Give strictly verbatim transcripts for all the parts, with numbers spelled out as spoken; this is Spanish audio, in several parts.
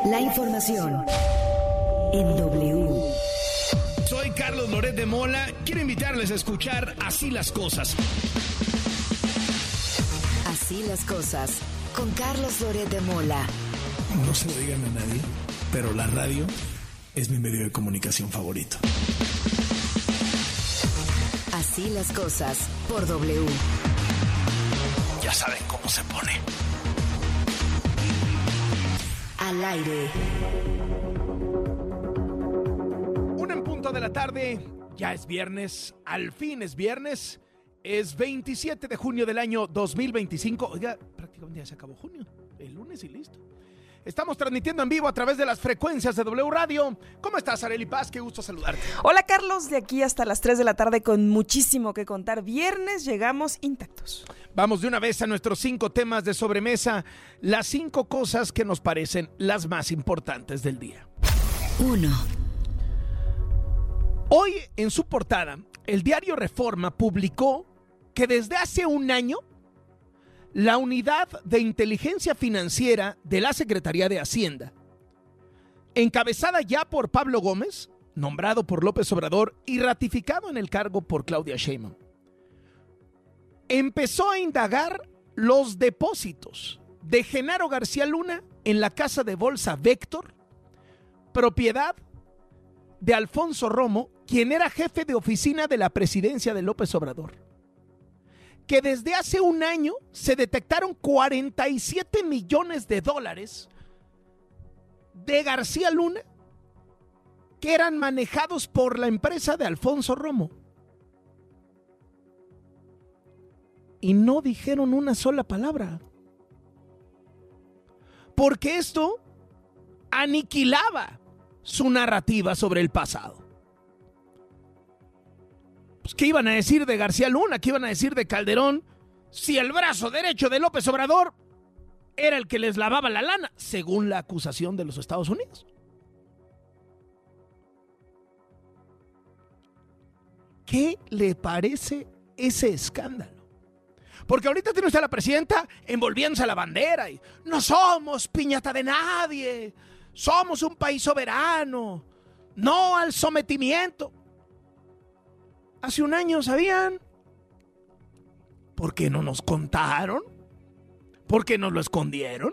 La información en W. Soy Carlos Loret de Mola. Quiero invitarles a escuchar Así las Cosas. Así las cosas, con Carlos Loret de Mola. No se lo digan a nadie, pero la radio es mi medio de comunicación favorito. Así las cosas, por W. Ya saben cómo se pone. Al aire. Una en punto de la tarde, ya es viernes, al fin es viernes, es veintisiete de junio del año dos mil veinticinco. Oiga, prácticamente ya se acabó junio, el lunes y listo. Estamos transmitiendo en vivo a través de las frecuencias de W Radio. ¿Cómo estás, Arely Paz? Qué gusto saludarte. Hola, Carlos, de aquí hasta las tres de la tarde con muchísimo que contar. Viernes llegamos intactos. Vamos de una vez a nuestros cinco temas de sobremesa, las cinco cosas que nos parecen las más importantes del día. Uno. Hoy, en su portada, el diario Reforma publicó que desde hace un año la Unidad de Inteligencia Financiera de la Secretaría de Hacienda, encabezada ya por Pablo Gómez, nombrado por López Obrador y ratificado en el cargo por Claudia Sheinbaum, empezó a indagar los depósitos de Genaro García Luna en la casa de bolsa Vector, propiedad de Alfonso Romo, quien era jefe de oficina de la presidencia de López Obrador. Que desde hace un año se detectaron cuarenta y siete millones de dólares de García Luna que eran manejados por la empresa de Alfonso Romo. Y no dijeron una sola palabra. Porque esto aniquilaba su narrativa sobre el pasado. ¿Qué iban a decir de García Luna? ¿Qué iban a decir de Calderón? Si el brazo derecho de López Obrador era el que les lavaba la lana, según la acusación de los Estados Unidos. ¿Qué le parece ese escándalo? Porque ahorita tiene usted a la presidenta envolviéndose a la bandera y no somos piñata de nadie, somos un país soberano, no al sometimiento. Hace un año sabían. ¿Por qué no nos contaron? ¿Por qué nos lo escondieron?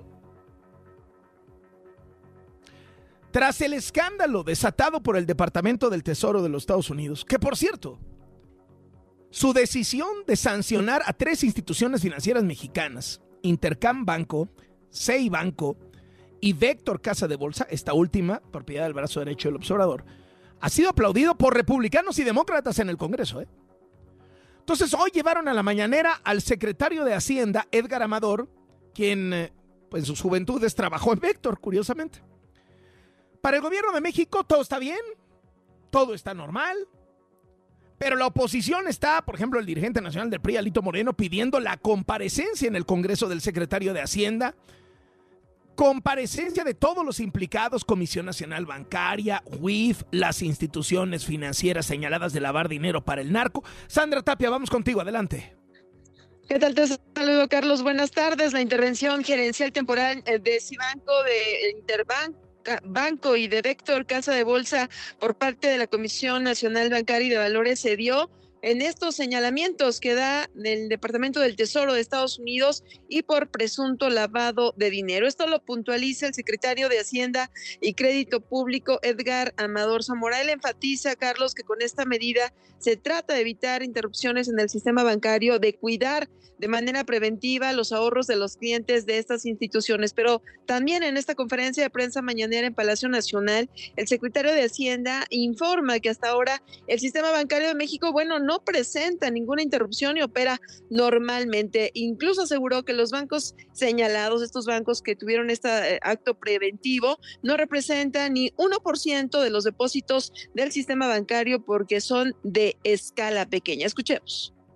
Tras el escándalo desatado por el Departamento del Tesoro de los Estados Unidos, que por cierto, su decisión de sancionar a tres instituciones financieras mexicanas, Intercam Banco, C I Banco y Vector Casa de Bolsa, esta última, propiedad del brazo derecho del observador, ha sido aplaudido por republicanos y demócratas en el Congreso, ¿eh? Entonces, hoy llevaron a la mañanera al secretario de Hacienda, Edgar Amador, quien eh, pues, en sus juventudes trabajó en Vector, curiosamente. Para el gobierno de México todo está bien, todo está normal, pero la oposición está, por ejemplo, el dirigente nacional del P R I, Alito Moreno, pidiendo la comparecencia en el Congreso del secretario de Hacienda, comparecencia de todos los implicados, Comisión Nacional Bancaria, U I F, las instituciones financieras señaladas de lavar dinero para el narco. Sandra Tapia, vamos contigo, adelante. ¿Qué tal? Te saludo, Carlos. Buenas tardes. La intervención gerencial temporal de Cibanco, de Interbank, Banco y de Vector Casa de Bolsa por parte de la Comisión Nacional Bancaria y de Valores se dio en estos señalamientos que da del Departamento del Tesoro de Estados Unidos y por presunto lavado de dinero. Esto lo puntualiza el secretario de Hacienda y Crédito Público, Edgar Amador Zamora. Él enfatiza, Carlos, que con esta medida se trata de evitar interrupciones en el sistema bancario, de cuidar de manera preventiva los ahorros de los clientes de estas instituciones. Pero también en esta conferencia de prensa mañanera en Palacio Nacional, el secretario de Hacienda informa que hasta ahora el sistema bancario de México, bueno, no presenta ninguna interrupción y opera normalmente. Incluso aseguró que los bancos señalados, estos bancos que tuvieron este acto preventivo, no representan ni uno por ciento de los depósitos del sistema bancario porque son de escala pequeña. Escuchemos.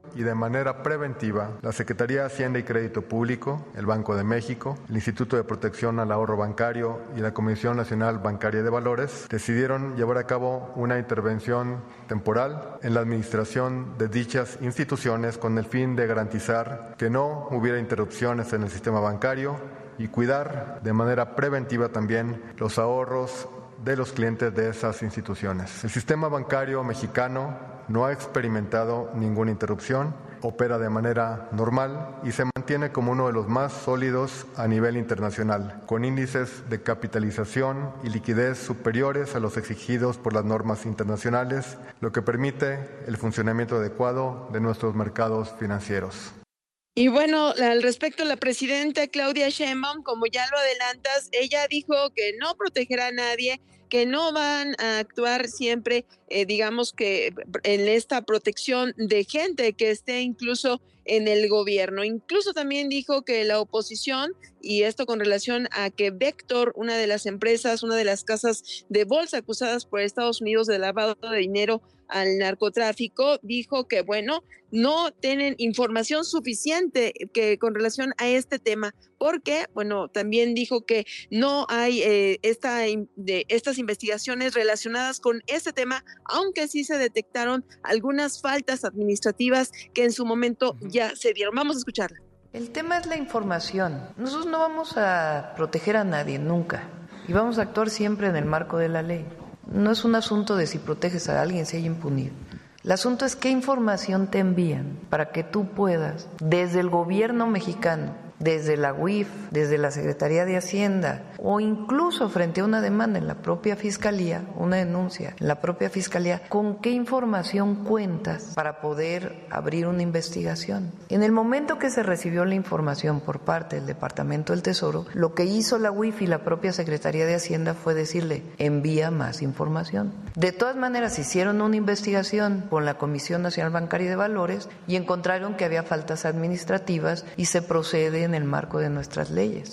y de manera preventiva, la Secretaría de Hacienda y Crédito Público, el Banco de México, el Instituto de Protección al Ahorro Bancario y la Comisión Nacional Bancaria de Valores decidieron llevar a cabo una intervención temporal en la administración de dichas instituciones con el fin de garantizar que no hubiera interrupciones en el sistema bancario y cuidar de manera preventiva también los ahorros de los clientes de esas instituciones. El sistema bancario mexicano no ha experimentado ninguna interrupción, opera de manera normal y se mantiene como uno de los más sólidos a nivel internacional, con índices de capitalización y liquidez superiores a los exigidos por las normas internacionales, lo que permite el funcionamiento adecuado de nuestros mercados financieros. Y bueno, al respecto, la presidenta Claudia Sheinbaum, como ya lo adelantas, ella dijo que no protegerá a nadie, que no van a actuar siempre, eh, digamos que en esta protección de gente que esté incluso en el gobierno. Incluso también dijo que la oposición, y esto con relación a que Vector, una de las empresas, una de las casas de bolsa acusadas por Estados Unidos de lavado de dinero al narcotráfico, dijo que, bueno, no tienen información suficiente que con relación a este tema, porque, bueno, también dijo que no hay eh, esta, de, estas investigaciones relacionadas con este tema, aunque sí se detectaron algunas faltas administrativas que en su momento ya se dieron. Vamos a escucharla. El tema es la información. Nosotros no vamos a proteger a nadie, nunca, y vamos a actuar siempre en el marco de la ley. No es un asunto de si proteges a alguien, si hay impunidad. El asunto es qué información te envían para que tú puedas, desde el gobierno mexicano, desde la U I F, desde la Secretaría de Hacienda o incluso frente a una demanda en la propia Fiscalía, una denuncia en la propia Fiscalía, con qué información cuentas para poder abrir una investigación. En el momento que se recibió la información por parte del Departamento del Tesoro, lo que hizo la U I F y la propia Secretaría de Hacienda fue decirle, envía más información. De todas maneras, hicieron una investigación con la Comisión Nacional Bancaria de Valores y encontraron que había faltas administrativas y se procede en el marco de nuestras leyes.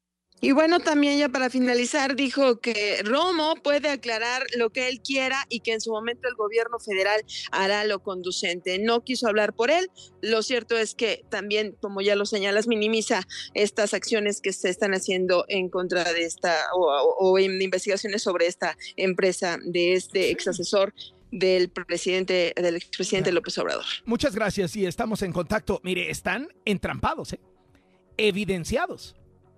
Y bueno, también ya para finalizar, dijo que Romo puede aclarar lo que él quiera y que en su momento el gobierno federal hará lo conducente. No quiso hablar por él. Lo cierto es que también, como ya lo señalas, minimiza estas acciones que se están haciendo en contra de esta o, o, o en investigaciones sobre esta empresa de este ex asesor del presidente, del expresidente López Obrador. Muchas gracias y estamos en contacto. Mire, están entrampados, ¿eh? Evidenciados,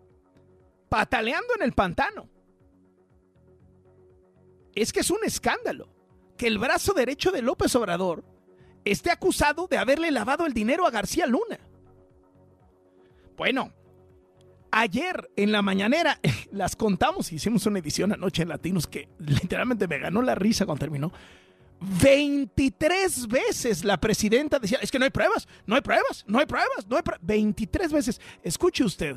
pataleando en el pantano. Es que es un escándalo que el brazo derecho de López Obrador esté acusado de haberle lavado el dinero a García Luna. Bueno, ayer en la mañanera las contamos, hicimos una edición anoche en Latinos que literalmente me ganó la risa cuando terminó. veintitrés veces la presidenta decía, es que no hay pruebas, no hay pruebas, no hay pruebas, no hay pruebas. veintitrés veces. Escuche usted.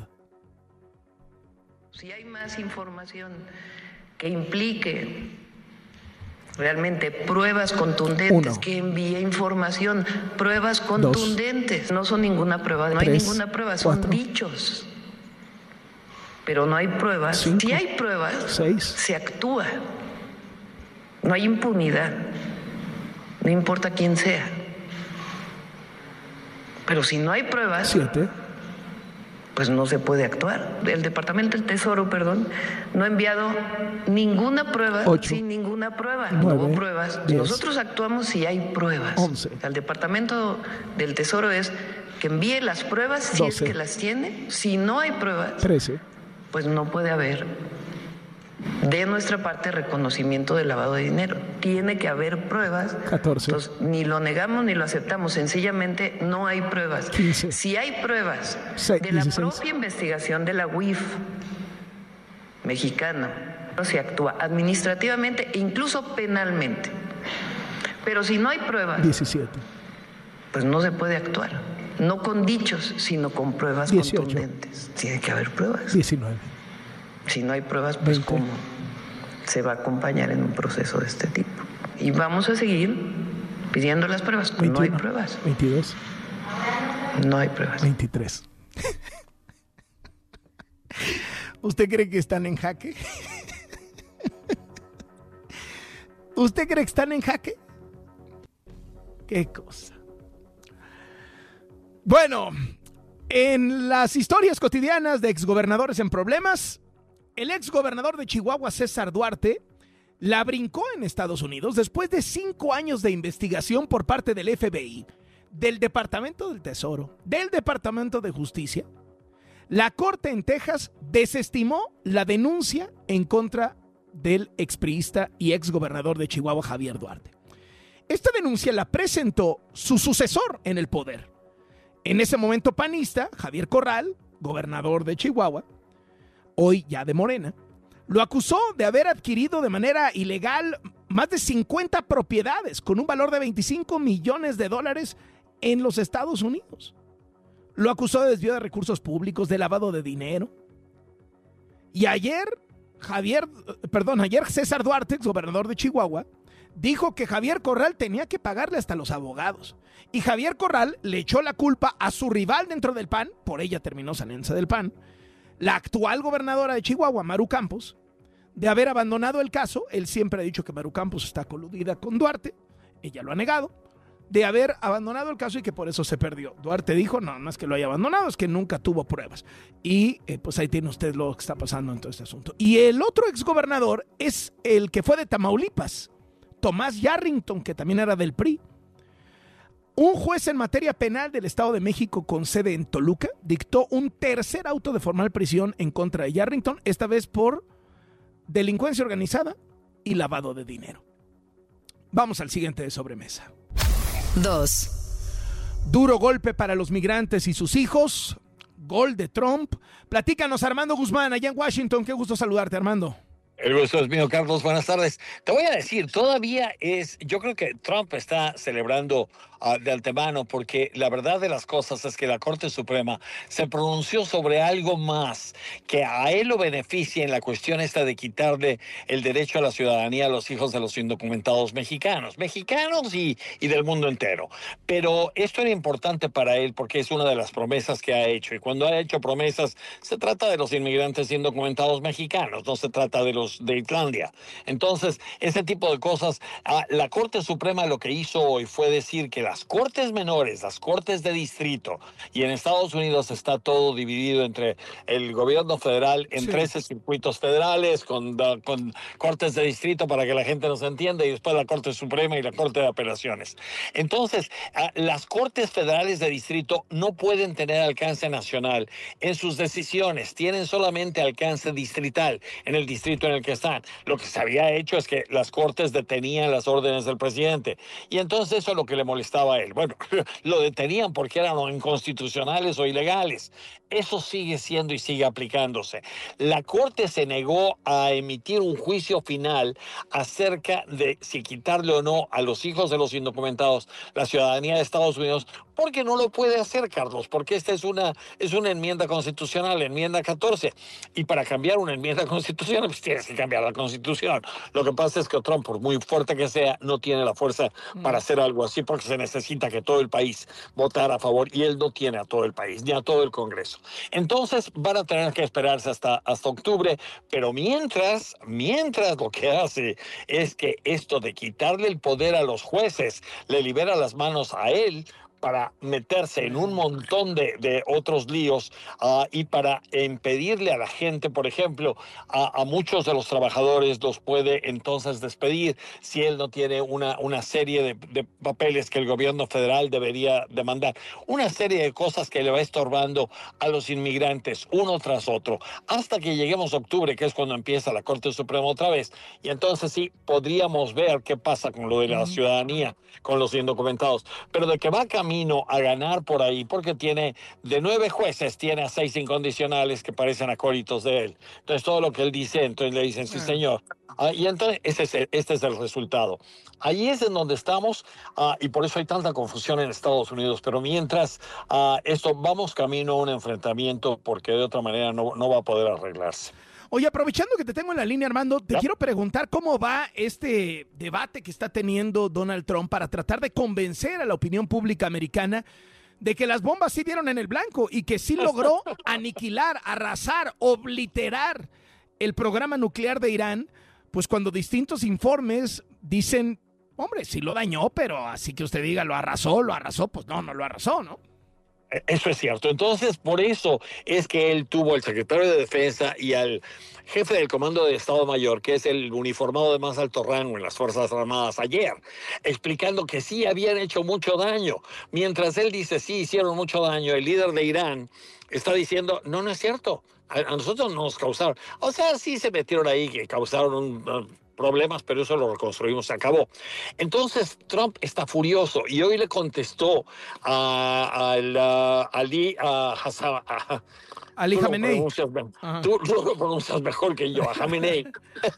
Si hay más información que implique realmente pruebas contundentes, Uno. que envíe información, pruebas contundentes. Dos. No son ninguna prueba, no Tres. hay ninguna prueba, son Cuatro. dichos. Pero no hay pruebas. Cinco. Si hay pruebas, Seis. se actúa. No hay impunidad. No importa quién sea. Pero si no hay pruebas, Siete. pues no se puede actuar. El Departamento del Tesoro, perdón, no ha enviado ninguna prueba Ocho. sin ninguna prueba. Nueve. No hubo pruebas. Diez. Nosotros actuamos si hay pruebas. Once. El Departamento del Tesoro es que envíe las pruebas si Doce. es que las tiene. Si no hay pruebas, Trece. pues no puede haber de nuestra parte reconocimiento del lavado de dinero. Tiene que haber pruebas. catorce. Entonces, ni lo negamos ni lo aceptamos. Sencillamente no hay pruebas. quince. Si hay pruebas seis, de la dieciséis. Propia investigación de la U I F mexicana, se actúa administrativamente e incluso penalmente. Pero si no hay pruebas, diecisiete. Pues no se puede actuar. No con dichos, sino con pruebas dieciocho. Contundentes. Tiene que haber pruebas. diecinueve. Si no hay pruebas, pues veinte. ¿Cómo se va a acompañar en un proceso de este tipo? Y vamos a seguir pidiendo las pruebas. veintiuno. No hay pruebas. veintidós. No hay pruebas. veintitrés. ¿Usted cree que están en jaque? ¿Usted cree que están en jaque? ¿Qué cosa? Bueno, en las historias cotidianas de exgobernadores en problemas, el exgobernador de Chihuahua, César Duarte, la brincó en Estados Unidos después de cinco años de investigación por parte del F B I, del Departamento del Tesoro, del Departamento de Justicia. La Corte en Texas desestimó la denuncia en contra del expriista y exgobernador de Chihuahua, Javier Duarte. Esta denuncia la presentó su sucesor en el poder. En ese momento panista, Javier Corral, gobernador de Chihuahua, hoy ya de Morena, lo acusó de haber adquirido de manera ilegal más de cincuenta propiedades con un valor de veinticinco millones de dólares en los Estados Unidos. Lo acusó de desvío de recursos públicos, de lavado de dinero. Y ayer, Javier, perdón, ayer César Duarte, gobernador de Chihuahua, dijo que Javier Corral tenía que pagarle hasta los abogados. Y Javier Corral le echó la culpa a su rival dentro del P A N, por ella terminó saliéndose del P A N, la actual gobernadora de Chihuahua, Maru Campos, de haber abandonado el caso. Él siempre ha dicho que Maru Campos está coludida con Duarte, ella lo ha negado, de haber abandonado el caso y que por eso se perdió. Duarte dijo, no, no es que lo haya abandonado, es que nunca tuvo pruebas. Y eh, pues ahí tiene usted lo que está pasando en todo este asunto. Y el otro exgobernador es el que fue de Tamaulipas, Tomás Yarrington, que también era del P R I. Un juez en materia penal del Estado de México con sede en Toluca dictó un tercer auto de formal prisión en contra de Yarrington, esta vez por delincuencia organizada y lavado de dinero. Vamos al siguiente de sobremesa. Dos. Duro golpe para los migrantes y sus hijos. Gol de Trump. Platícanos, Armando Guzmán, allá en Washington. Qué gusto saludarte, Armando. El gusto es mío, Carlos. Buenas tardes. Te voy a decir, todavía es, yo creo que Trump está celebrando uh, de antemano, porque la verdad de las cosas es que la Corte Suprema se pronunció sobre algo más que a él lo beneficia en la cuestión esta de quitarle el derecho a la ciudadanía a los hijos de los indocumentados mexicanos, mexicanos y, y del mundo entero. Pero esto era importante para él porque es una de las promesas que ha hecho. Y cuando ha hecho promesas, se trata de los inmigrantes indocumentados mexicanos, no se trata de los de Islandia. Entonces, ese tipo de cosas, la Corte Suprema lo que hizo hoy fue decir que las cortes menores, las cortes de distrito, y en Estados Unidos está todo dividido entre el gobierno federal en sí. trece circuitos federales con, con cortes de distrito para que la gente nos entienda, y después la Corte Suprema y la Corte de Apelaciones. Entonces, las cortes federales de distrito no pueden tener alcance nacional en sus decisiones, tienen solamente alcance distrital en el distrito en el que están. Lo que se había hecho es que las cortes detenían las órdenes del presidente, y entonces eso es lo que le molestaba a él. Bueno, lo detenían porque eran inconstitucionales o ilegales. Eso sigue siendo y sigue aplicándose. La Corte se negó a emitir un juicio final acerca de si quitarle o no a los hijos de los indocumentados la ciudadanía de Estados Unidos, porque no lo puede hacer, Carlos, porque esta es una, es una enmienda constitucional, enmienda catorce, y para cambiar una enmienda constitucional, pues tienes que cambiar la Constitución. Lo que pasa es que Trump, por muy fuerte que sea, no tiene la fuerza para hacer algo así, porque se necesita que todo el país votara a favor, y él no tiene a todo el país, ni a todo el Congreso. Entonces van a tener que esperarse hasta, hasta octubre, pero mientras, mientras lo que hace es que esto de quitarle el poder a los jueces le libera las manos a él para meterse en un montón de, de otros líos uh, y para impedirle a la gente, por ejemplo, a, a muchos de los trabajadores los puede entonces despedir si él no tiene una, una serie de, de papeles que el gobierno federal debería demandar. Una serie de cosas que le va estorbando a los inmigrantes uno tras otro, hasta que lleguemos a octubre, que es cuando empieza la Corte Suprema otra vez. Y entonces sí, podríamos ver qué pasa con lo de la ciudadanía, con los indocumentados. Pero de que va a camino a ganar por ahí, porque tiene de nueve jueces, tiene a seis incondicionales que parecen acólitos de él. Entonces todo lo que él dice, entonces le dicen sí señor. Ah, y entonces este es, el, este es el resultado. Ahí es en donde estamos, ah, y por eso hay tanta confusión en Estados Unidos. Pero mientras ah, esto, vamos camino a un enfrentamiento, porque de otra manera no, no va a poder arreglarse. Oye, aprovechando que te tengo en la línea, Armando, te ¿Ya? quiero preguntar cómo va este debate que está teniendo Donald Trump para tratar de convencer a la opinión pública americana de que las bombas sí dieron en el blanco y que sí logró aniquilar, arrasar, obliterar el programa nuclear de Irán, pues cuando distintos informes dicen, hombre, sí lo dañó, pero así que usted diga, lo arrasó, lo arrasó, pues no, no lo arrasó, ¿no? Eso es cierto. Entonces, por eso es que él tuvo al secretario de Defensa y al jefe del Comando de Estado Mayor, que es el uniformado de más alto rango en las Fuerzas Armadas, ayer, explicando que sí habían hecho mucho daño. Mientras él dice, sí, hicieron mucho daño, el líder de Irán está diciendo, no, no es cierto. A, a nosotros no nos causaron. O sea, sí se metieron ahí, que causaron un... un problemas, pero eso lo reconstruimos, se acabó. Entonces Trump está furioso y hoy le contestó a, a, la, a Ali a Hassan, a, Ali Jamenei. Tú lo pronuncias mejor que yo, a Jamenei.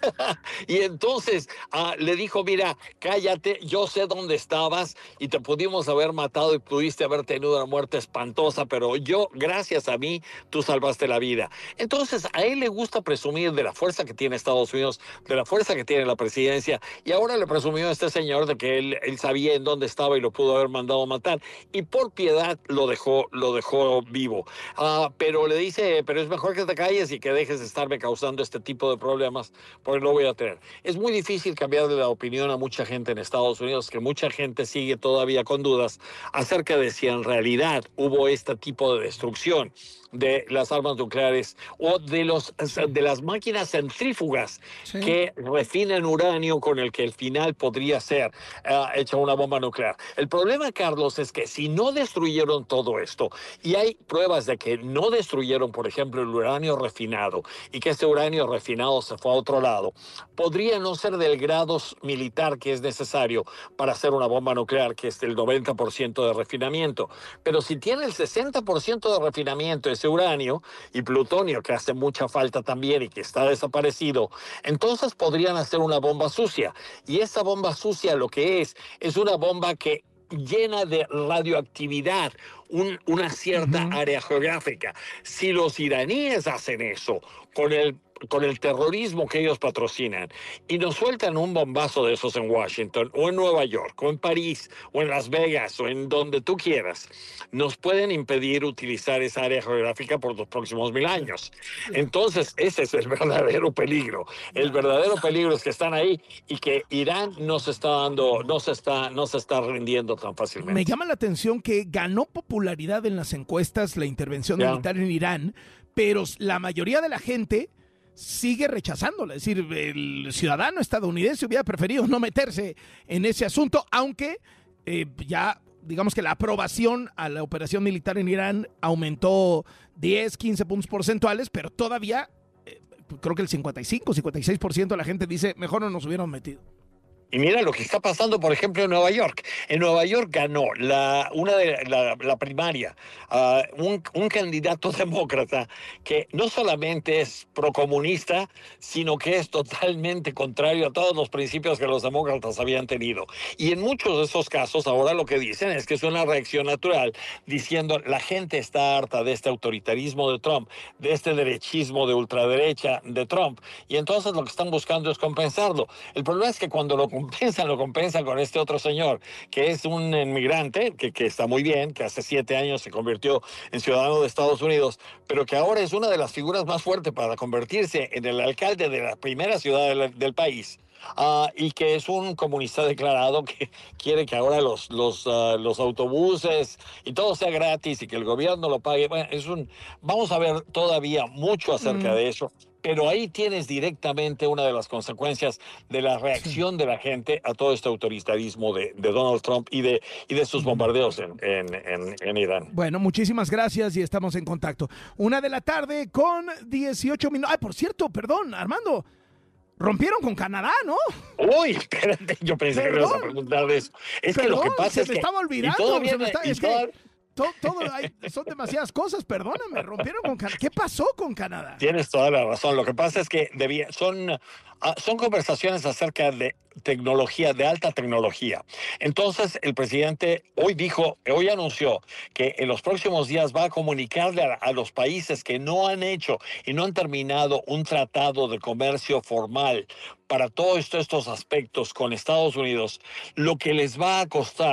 Y entonces uh, le dijo, mira, cállate, yo sé dónde estabas y te pudimos haber matado y pudiste haber tenido una muerte espantosa, pero yo, gracias a mí, tú salvaste la vida. Entonces a él le gusta presumir de la fuerza que tiene Estados Unidos, de la fuerza que tiene la presidencia, y ahora le presumió a este señor de que él, él sabía en dónde estaba y lo pudo haber mandado matar, y por piedad lo dejó, lo dejó vivo. Uh, pero le dice, pero es mejor que te calles y que dejes de estarme causando este tipo de problemas, porque lo voy a tener. Es muy difícil cambiarle la opinión a mucha gente en Estados Unidos, que mucha gente sigue todavía con dudas acerca de si en realidad hubo este tipo de destrucción de las armas nucleares o de, los, de las máquinas centrífugas sí. que refinan uranio con el que al final podría ser uh, hecha una bomba nuclear. El problema, Carlos, es que si no destruyeron todo esto, y hay pruebas de que no destruyeron, por ejemplo, el uranio refinado, y que este uranio refinado se fue a otro lado, podría no ser del grado militar que es necesario para hacer una bomba nuclear, que es el noventa por ciento de refinamiento. Pero si tiene el sesenta por ciento de refinamiento ese uranio y plutonio, que hace mucha falta también y que está desaparecido, entonces podrían hacer una bomba sucia. Y esa bomba sucia lo que es, es una bomba que llena de radioactividad un, una cierta uh-huh. área geográfica. Si los iraníes hacen eso con el con el terrorismo que ellos patrocinan y nos sueltan un bombazo de esos en Washington o en Nueva York o en París o en Las Vegas o en donde tú quieras, nos pueden impedir utilizar esa área geográfica por los próximos mil años. Entonces ese es el verdadero peligro. El verdadero peligro es que están ahí y que Irán no se está dando, no se está, no se está rindiendo tan fácilmente. Me llama la atención que ganó popularidad en las encuestas la intervención yeah. militar en Irán, pero la mayoría de la gente sigue rechazándola. Es decir, el ciudadano estadounidense hubiera preferido no meterse en ese asunto, aunque eh, ya, digamos que la aprobación a la operación militar en Irán aumentó diez, quince puntos porcentuales, pero todavía eh, creo que el cincuenta y cinco, cincuenta y seis por ciento de la gente dice, mejor no nos hubieran metido. Y mira lo que está pasando, por ejemplo, en Nueva York. En Nueva York ganó la, una de la, la primaria uh, un, un candidato demócrata que no solamente es procomunista, sino que es totalmente contrario a todos los principios que los demócratas habían tenido. Y en muchos de esos casos, ahora lo que dicen es que es una reacción natural, diciendo la gente está harta de este autoritarismo de Trump, de este derechismo de ultraderecha de Trump, y entonces lo que están buscando es compensarlo. El problema es que cuando lo compensan, lo compensan con este otro señor, que es un inmigrante, que, que está muy bien, que hace siete años se convirtió en ciudadano de Estados Unidos, pero que ahora es una de las figuras más fuertes para convertirse en el alcalde de la primera ciudad del, del país. Uh, y que es un comunista declarado que quiere que ahora los, los, uh, los autobuses y todo sea gratis y que el gobierno lo pague. Bueno, es un, vamos a ver todavía mucho acerca mm. de eso. Pero ahí tienes directamente una de las consecuencias de la reacción sí. de la gente a todo este autoritarismo de, de Donald Trump y de, y de sus bombardeos en, en, en, en Irán. Bueno, muchísimas gracias y estamos en contacto. Una de la tarde con dieciocho minutos. Ay, por cierto, perdón, Armando. Rompieron con Canadá, ¿no? Uy, espérate, yo pensé Perdón. que me ibas a preguntar de eso. Es Perdón, que lo que pasa se es me que... estaba olvidando. Todavía, se me está, es toda... que todo, todo hay, son demasiadas cosas, perdóname, rompieron con Canadá. ¿Qué pasó con Canadá? Tienes toda la razón. Lo que pasa es que debía, son, uh, son conversaciones acerca de tecnología, de alta tecnología. Entonces, el presidente hoy dijo, hoy anunció que en los próximos días va a comunicarle a, a los países que no han hecho y no han terminado un tratado de comercio formal para todos estos aspectos con Estados Unidos, lo que les va a costar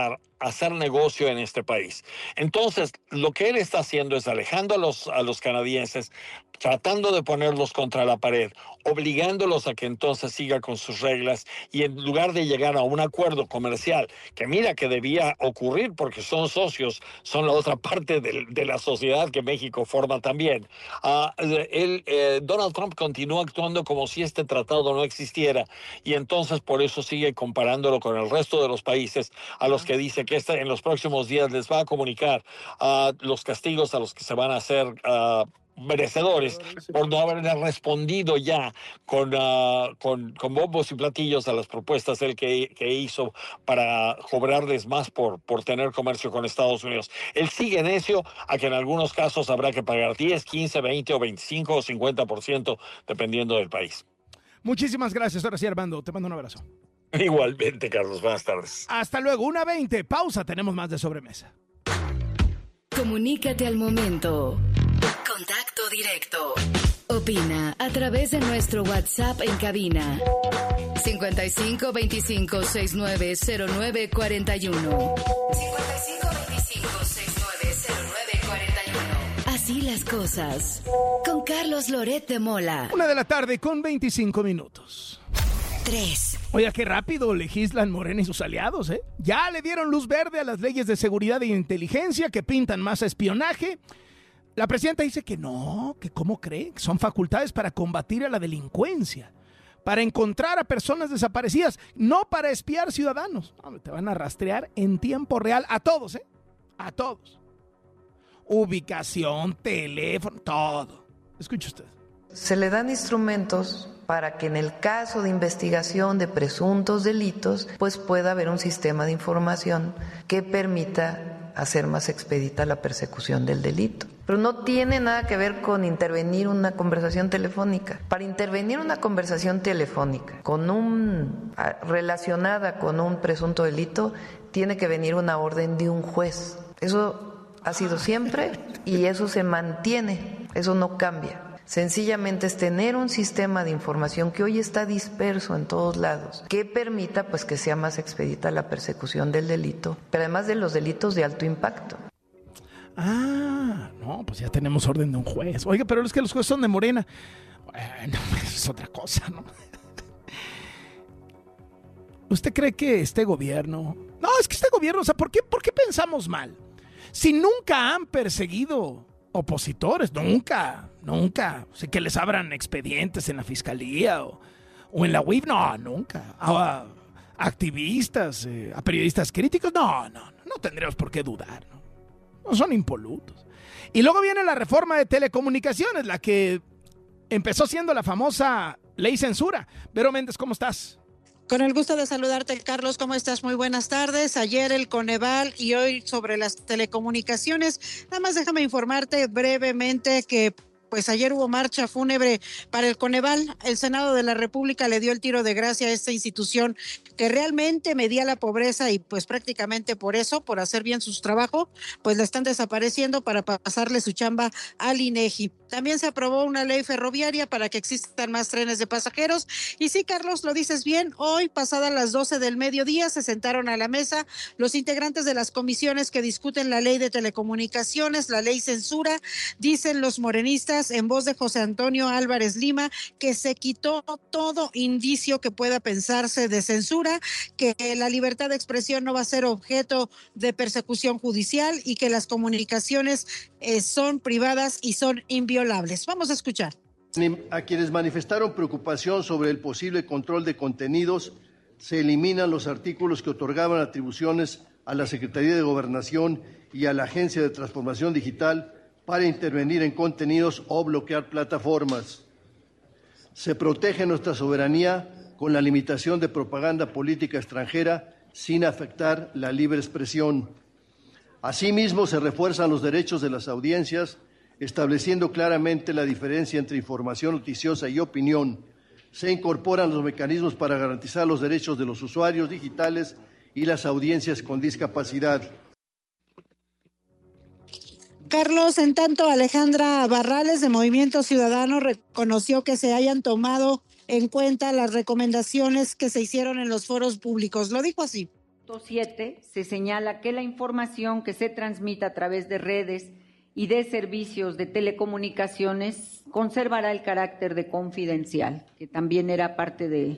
hacer negocio en este país. Entonces, lo que él está haciendo es alejando a los, a los canadienses, tratando de ponerlos contra la pared, obligándolos a que entonces siga con sus reglas, y en lugar de llegar a un acuerdo comercial, que mira que debía ocurrir porque son socios, son la otra parte de, de la sociedad que México forma también, uh, él, eh, Donald Trump continúa actuando como si este tratado no existiera, y entonces por eso sigue comparándolo con el resto de los países a los que dice que este, en los próximos días les va a comunicar uh, los castigos a los que se van a hacer uh, merecedores por no haber respondido ya con, uh, con, con bombos y platillos a las propuestas él que, que hizo para cobrarles más por, por tener comercio con Estados Unidos. Él sigue necio a que en algunos casos habrá que pagar diez, quince, veinte o veinticinco o cincuenta por ciento dependiendo del país. Muchísimas gracias. Ahora sí, Armando, te mando un abrazo. Igualmente, Carlos. Buenas tardes. Hasta luego. una veinte. Pausa. Tenemos más de sobremesa. Comunícate al momento. Contacto directo. Opina a través de nuestro WhatsApp en cabina. cincuenta y cinco veinticinco sesenta y nueve cero nueve cuarenta y uno. cincuenta y cinco veinticinco sesenta y nueve cero nueve cuarenta y uno. Así las cosas. Con Carlos Loret de Mola. Una de la tarde con veinticinco minutos. tres. Oiga, qué rápido legislan Morena y sus aliados, ¿eh? Ya le dieron luz verde a las leyes de seguridad e inteligencia que pintan más espionaje. La presidenta dice que no, que cómo cree, que son facultades para combatir a la delincuencia, para encontrar a personas desaparecidas, no para espiar ciudadanos. No, te van a rastrear en tiempo real a todos, ¿eh? A todos. Ubicación, teléfono, todo. Escuche usted. Se le dan instrumentos para que en el caso de investigación de presuntos delitos, pues pueda haber un sistema de información que permita hacer más expedita la persecución del delito. Pero no tiene nada que ver con intervenir una conversación telefónica. Para intervenir una conversación telefónica con un relacionada con un presunto delito, tiene que venir una orden de un juez. Eso ha sido siempre y eso se mantiene, eso no cambia. Sencillamente es tener un sistema de información que hoy está disperso en todos lados, que permita pues que sea más expedita la persecución del delito, pero además de los delitos de alto impacto. Ah, no, pues ya tenemos orden de un juez. Oiga, pero es que los jueces son de Morena. Bueno, es otra cosa, ¿no? ¿Usted cree que este gobierno... No, es que este gobierno, o sea, ¿por qué, por qué pensamos mal? Si nunca han perseguido opositores, nunca, nunca. O sea, que les abran expedientes en la fiscalía o, o en la U I F, no, nunca. A, a activistas, eh, a periodistas críticos, no, no, no, no tendríamos por qué dudar, ¿no? No son impolutos. Y luego viene la reforma de telecomunicaciones, la que empezó siendo la famosa ley censura. Vero Méndez, ¿cómo estás? Con el gusto de saludarte, Carlos. ¿Cómo estás? Muy buenas tardes. Ayer el Coneval y hoy sobre las telecomunicaciones. Nada más déjame informarte brevemente que pues ayer hubo marcha fúnebre para el Coneval. El Senado de la República le dio el tiro de gracia a esta institución que realmente medía la pobreza y pues prácticamente por eso, por hacer bien su trabajo, pues la están desapareciendo para pasarle su chamba al INEGI. También se aprobó una ley ferroviaria para que existan más trenes de pasajeros. Y sí, Carlos, lo dices bien, hoy pasadas las doce del mediodía se sentaron a la mesa los integrantes de las comisiones que discuten la ley de telecomunicaciones, la ley censura. Dicen los morenistas en voz de José Antonio Álvarez Lima que se quitó todo indicio que pueda pensarse de censura, que la libertad de expresión no va a ser objeto de persecución judicial y que las comunicaciones eh, son privadas y son inviolables. Vamos a escuchar. A quienes manifestaron preocupación sobre el posible control de contenidos, se eliminan los artículos que otorgaban atribuciones a la Secretaría de Gobernación y a la Agencia de Transformación Digital para intervenir en contenidos o bloquear plataformas. Se protege nuestra soberanía con la limitación de propaganda política extranjera sin afectar la libre expresión. Asimismo, se refuerzan los derechos de las audiencias, estableciendo claramente la diferencia entre información noticiosa y opinión. Se incorporan los mecanismos para garantizar los derechos de los usuarios digitales y las audiencias con discapacidad. Carlos, en tanto, Alejandra Barrales de Movimiento Ciudadano reconoció que se hayan tomado en cuenta las recomendaciones que se hicieron en los foros públicos. Lo dijo así. siete se señala que la información que se transmita a través de redes y de servicios de telecomunicaciones conservará el carácter de confidencial, que también era parte de...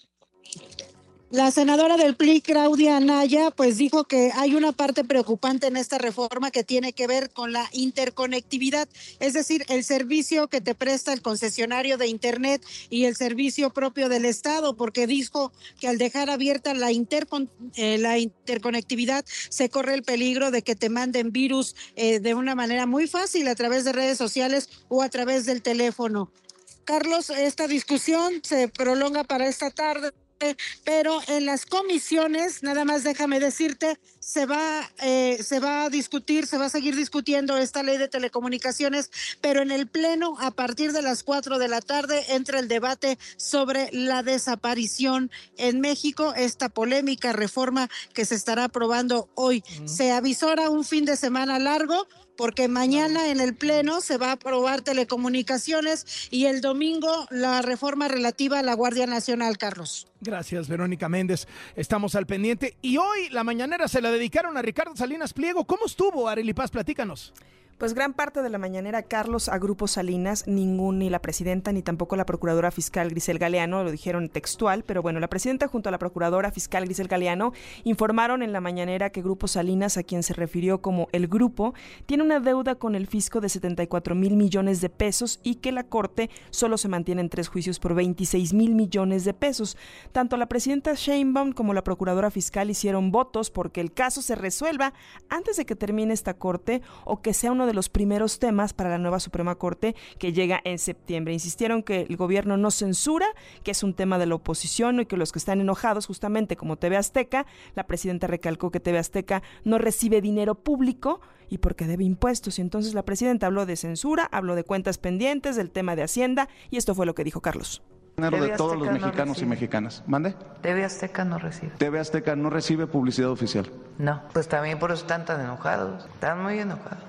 La senadora del P R I, Claudia Anaya, pues dijo que hay una parte preocupante en esta reforma que tiene que ver con la interconectividad, es decir, el servicio que te presta el concesionario de Internet y el servicio propio del Estado, porque dijo que al dejar abierta la, intercon, eh, la interconectividad se corre el peligro de que te manden virus eh, de una manera muy fácil a través de redes sociales o a través del teléfono. Carlos, esta discusión se prolonga para esta tarde, pero en las comisiones, nada más déjame decirte, se va, eh, se va a discutir, se va a seguir discutiendo esta ley de telecomunicaciones, pero en el Pleno, a partir de las cuatro de la tarde, entra el debate sobre la desaparición en México, esta polémica reforma que se estará aprobando hoy. Uh-huh. Se avisora un fin de semana largo, porque mañana en el Pleno se va a aprobar telecomunicaciones y el domingo la reforma relativa a la Guardia Nacional, Carlos. Gracias, Verónica Méndez. Estamos al pendiente. Y hoy la mañanera se la dedicaron a Ricardo Salinas Pliego. ¿Cómo estuvo, Arely Paz? Platícanos. Pues gran parte de la mañanera, Carlos, a Grupo Salinas, ningún, ni la presidenta, ni tampoco la procuradora fiscal Grisel Galeano, lo dijeron textual, pero bueno, la presidenta junto a la procuradora fiscal Grisel Galeano informaron en la mañanera que Grupo Salinas, a quien se refirió como el grupo, tiene una deuda con el fisco de setenta y cuatro mil millones de pesos y que la Corte solo se mantiene en tres juicios por veintiséis mil millones de pesos. Tanto la presidenta Sheinbaum como la procuradora fiscal hicieron votos porque el caso se resuelva antes de que termine esta Corte o que sea uno de los primeros temas para la nueva Suprema Corte que llega en septiembre. Insistieron que el gobierno no censura, que es un tema de la oposición y que los que están enojados, justamente como T V Azteca, la presidenta recalcó que T V Azteca no recibe dinero público y porque debe impuestos. Y entonces la presidenta habló de censura, habló de cuentas pendientes, del tema de Hacienda, y esto fue lo que dijo Carlos. Dinero de todos los mexicanos no y mexicanas. ¿Mande? T V Azteca no recibe. T V Azteca no recibe publicidad oficial. No, pues también por eso están tan enojados. Están muy enojados.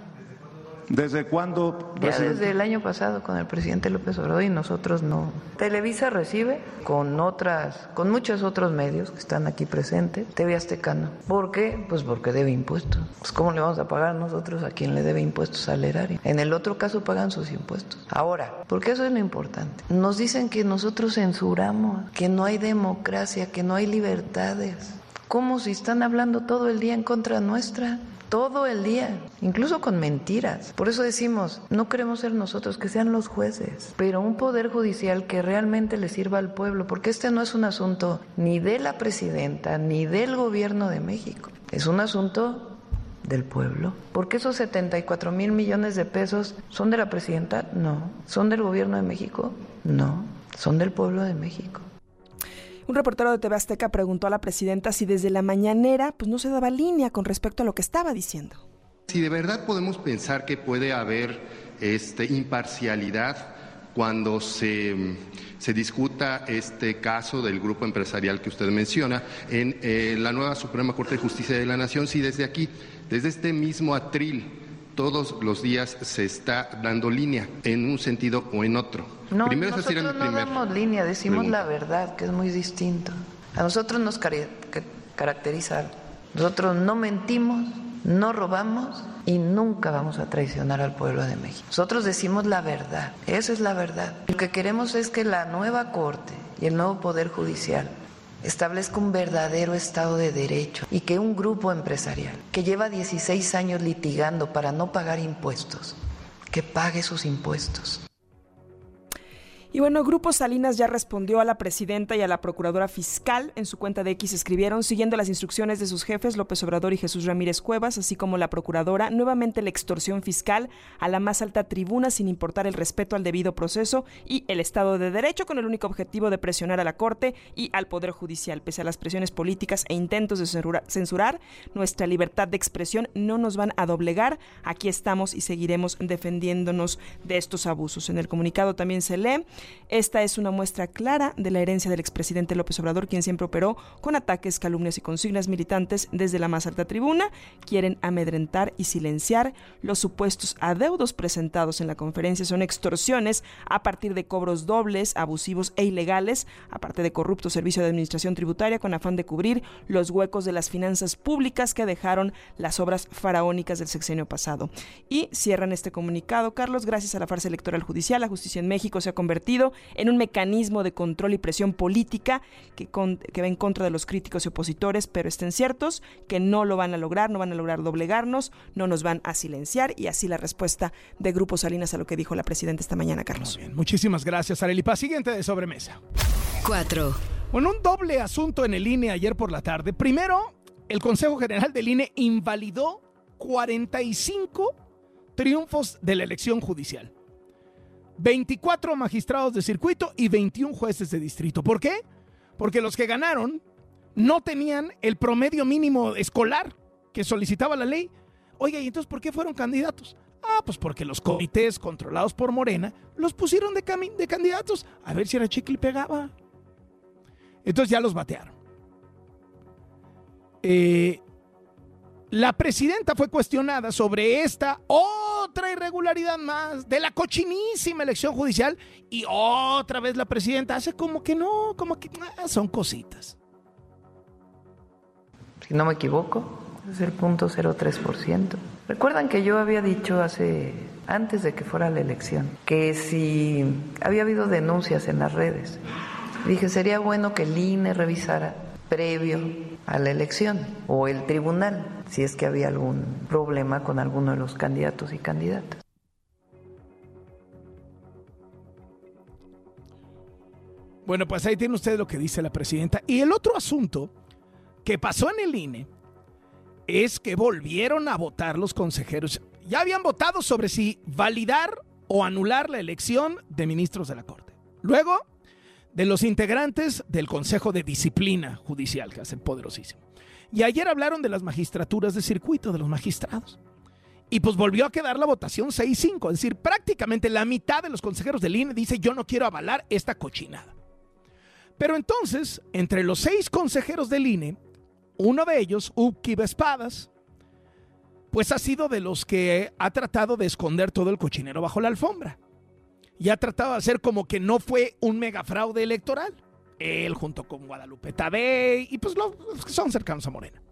¿Desde cuándo? Ya desde el año pasado con el presidente López Obrador y nosotros no. Televisa recibe con otras, con muchos otros medios que están aquí presentes. T V Azteca no. ¿Por qué? Pues porque debe impuestos. Pues ¿cómo le vamos a pagar nosotros a quien le debe impuestos al erario? En el otro caso pagan sus impuestos. Ahora, porque eso es lo importante. Nos dicen que nosotros censuramos, que no hay democracia, que no hay libertades. ¿Cómo si están hablando todo el día en contra nuestra? Todo el día, incluso con mentiras. Por eso decimos, no queremos ser nosotros, que sean los jueces, pero un poder judicial que realmente le sirva al pueblo, porque este no es un asunto ni de la presidenta ni del gobierno de México, es un asunto del pueblo. ¿Porque esos setenta y cuatro mil millones de pesos son de la presidenta? No. ¿Son del gobierno de México? No. Son del pueblo de México. Un reportero de T V Azteca preguntó a la presidenta si desde la mañanera pues no se daba línea con respecto a lo que estaba diciendo. Si de verdad podemos pensar que puede haber este, imparcialidad cuando se, se discuta este caso del grupo empresarial que usted menciona en eh, la nueva Suprema Corte de Justicia de la Nación, si desde aquí, desde este mismo atril, todos los días se está dando línea en un sentido o en otro. No, Primero nosotros no primer damos línea, decimos pregunta. La verdad, que es muy distinto. A nosotros nos car- caracteriza, nosotros no mentimos, no robamos y nunca vamos a traicionar al pueblo de México. Nosotros decimos la verdad, esa es la verdad. Lo que queremos es que la nueva Corte y el nuevo Poder Judicial establezca un verdadero Estado de Derecho y que un grupo empresarial que lleva dieciséis años litigando para no pagar impuestos, que pague sus impuestos. Y bueno, Grupo Salinas ya respondió a la presidenta y a la procuradora fiscal. En su cuenta de X escribieron, siguiendo las instrucciones de sus jefes, López Obrador y Jesús Ramírez Cuevas, así como la procuradora, nuevamente la extorsión fiscal a la más alta tribuna sin importar el respeto al debido proceso y el Estado de Derecho, con el único objetivo de presionar a la Corte y al Poder Judicial. Pese a las presiones políticas e intentos de censura, censurar nuestra libertad de expresión, no nos van a doblegar. Aquí estamos y seguiremos defendiéndonos de estos abusos. En el comunicado también se lee: Esta es una muestra clara de la herencia del expresidente López Obrador, quien siempre operó con ataques, calumnias y consignas militantes desde la más alta tribuna. Quieren amedrentar y silenciar. Los supuestos adeudos presentados en la conferencia son extorsiones a partir de cobros dobles, abusivos e ilegales, aparte de corrupto servicio de administración tributaria con afán de cubrir los huecos de las finanzas públicas que dejaron las obras faraónicas del sexenio pasado. Y cierran este comunicado, Carlos: gracias a la farsa electoral judicial, la justicia en México se ha convertido en un mecanismo de control y presión política que, con, que va en contra de los críticos y opositores, pero estén ciertos que no lo van a lograr, no van a lograr doblegarnos, no nos van a silenciar. Y así la respuesta de Grupo Salinas a lo que dijo la presidenta esta mañana, Carlos. Muy bien, muchísimas gracias, Arely Paz. Siguiente de sobremesa. Cuatro. Bueno, un doble asunto en el I N E ayer por la tarde. Primero, el Consejo General del I N E invalidó cuarenta y cinco triunfos de la elección judicial. veinticuatro magistrados de circuito y veintiún jueces de distrito. ¿Por qué? Porque los que ganaron no tenían el promedio mínimo escolar que solicitaba la ley. Oiga, ¿y entonces por qué fueron candidatos? Ah, pues porque los comités controlados por Morena los pusieron de, cami- de candidatos a ver si era chicle y pegaba. Entonces ya los batearon. Eh, la presidenta fue cuestionada sobre esta otra irregularidad más de la cochinísima elección judicial y otra vez la presidenta hace como que no, como que ah, son cositas. Si no me equivoco, es el punto cero tres por ciento. Recuerdan que yo había dicho hace, antes de que fuera la elección, que si había habido denuncias en las redes, dije sería bueno que el I N E revisara previo a la elección o el tribunal si es que había algún problema con alguno de los candidatos y candidatas. Bueno, pues ahí tiene usted lo que dice la presidenta. Y el otro asunto que pasó en el I N E es que volvieron a votar los consejeros. Ya habían votado sobre si validar o anular la elección de ministros de la Corte. Luego, de los integrantes del Consejo de Disciplina Judicial, que hacen poderosísimo. Y ayer hablaron de las magistraturas de circuito, de los magistrados. Y pues volvió a quedar la votación seis cinco, es decir, prácticamente la mitad de los consejeros del I N E dice yo no quiero avalar esta cochinada. Pero entonces, entre los seis consejeros del I N E, uno de ellos, Uki Vespadas, pues ha sido de los que ha tratado de esconder todo el cochinero bajo la alfombra. Y ha tratado de hacer como que no fue un megafraude electoral. Él junto con Guadalupe Tadei y pues los, los que son cercanos a Morena.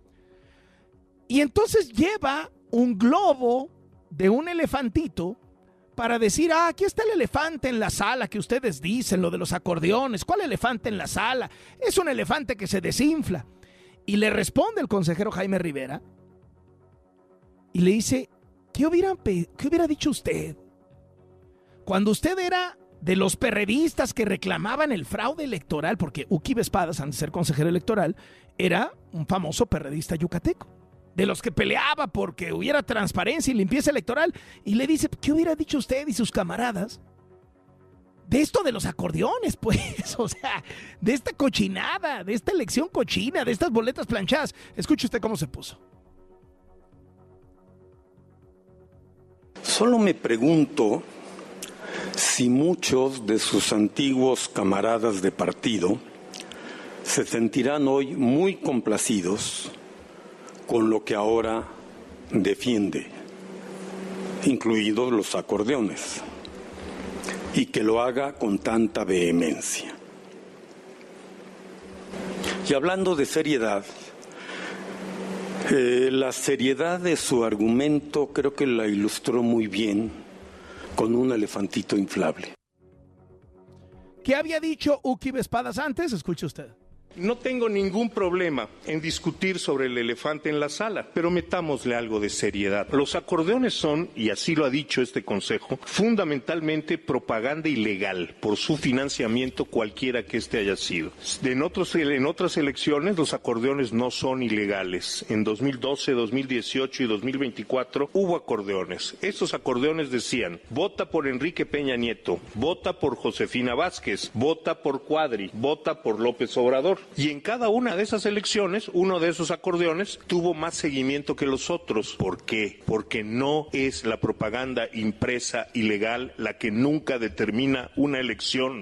Y entonces lleva un globo de un elefantito para decir, ah, aquí está el elefante en la sala que ustedes dicen, lo de los acordeones. ¿Cuál elefante en la sala? Es un elefante que se desinfla. Y le responde el consejero Jaime Rivera y le dice, ¿qué hubiera, qué hubiera dicho usted cuando usted era de los perredistas que reclamaban el fraude electoral? Porque Uki Vespadas, antes de ser consejero electoral, era un famoso perredista yucateco, de los que peleaba porque hubiera transparencia y limpieza electoral. Y le dice, ¿qué hubiera dicho usted y sus camaradas de esto de los acordeones, pues? O sea, de esta cochinada, de esta elección cochina, de estas boletas planchadas. Escuche usted cómo se puso. Solo me pregunto si muchos de sus antiguos camaradas de partido se sentirán hoy muy complacidos con lo que ahora defiende, incluidos los acordeones, y que lo haga con tanta vehemencia. Y hablando de seriedad, eh, la seriedad de su argumento creo que la ilustró muy bien con un elefantito inflable. ¿Qué había dicho Uki Vespadas antes? Escuche usted. No tengo ningún problema en discutir sobre el elefante en la sala, pero metámosle algo de seriedad. Los acordeones son, y así lo ha dicho este Consejo, fundamentalmente propaganda ilegal por su financiamiento cualquiera que este haya sido. En, otros, en otras elecciones los acordeones no son ilegales. En dos mil doce, dos mil dieciocho y dos mil veinticuatro hubo acordeones. Estos acordeones decían, vota por Enrique Peña Nieto, vota por Josefina Vázquez, vota por Cuadri, vota por López Obrador. anterior. Y en cada una de esas elecciones, uno de esos acordeones tuvo más seguimiento que los otros. ¿Por qué? Porque no es la propaganda impresa ilegal la que nunca determina una elección.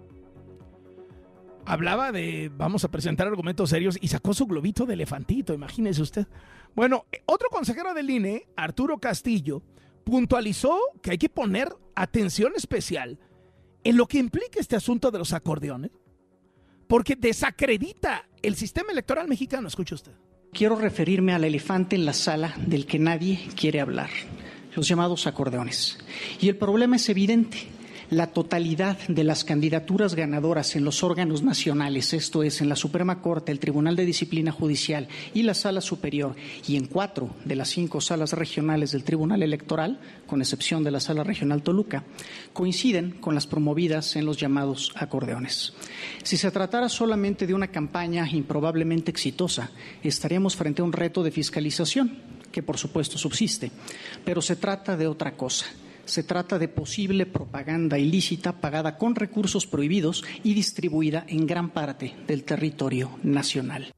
Hablaba de vamos a presentar argumentos serios y sacó su globito de elefantito, imagínese usted. Bueno, otro consejero del I N E, Arturo Castillo, puntualizó que hay que poner atención especial en lo que implica este asunto de los acordeones, porque desacredita el sistema electoral mexicano. Escuche usted. Quiero referirme al elefante en la sala del que nadie quiere hablar, los llamados acordeones. Y el problema es evidente. La totalidad de las candidaturas ganadoras en los órganos nacionales, esto es, en la Suprema Corte, el Tribunal de Disciplina Judicial y la Sala Superior, y en cuatro de las cinco salas regionales del Tribunal Electoral, con excepción de la Sala Regional Toluca, coinciden con las promovidas en los llamados acordeones. Si se tratara solamente de una campaña improbablemente exitosa, estaríamos frente a un reto de fiscalización, que por supuesto subsiste, pero se trata de otra cosa. Se trata de posible propaganda ilícita pagada con recursos prohibidos y distribuida en gran parte del territorio nacional.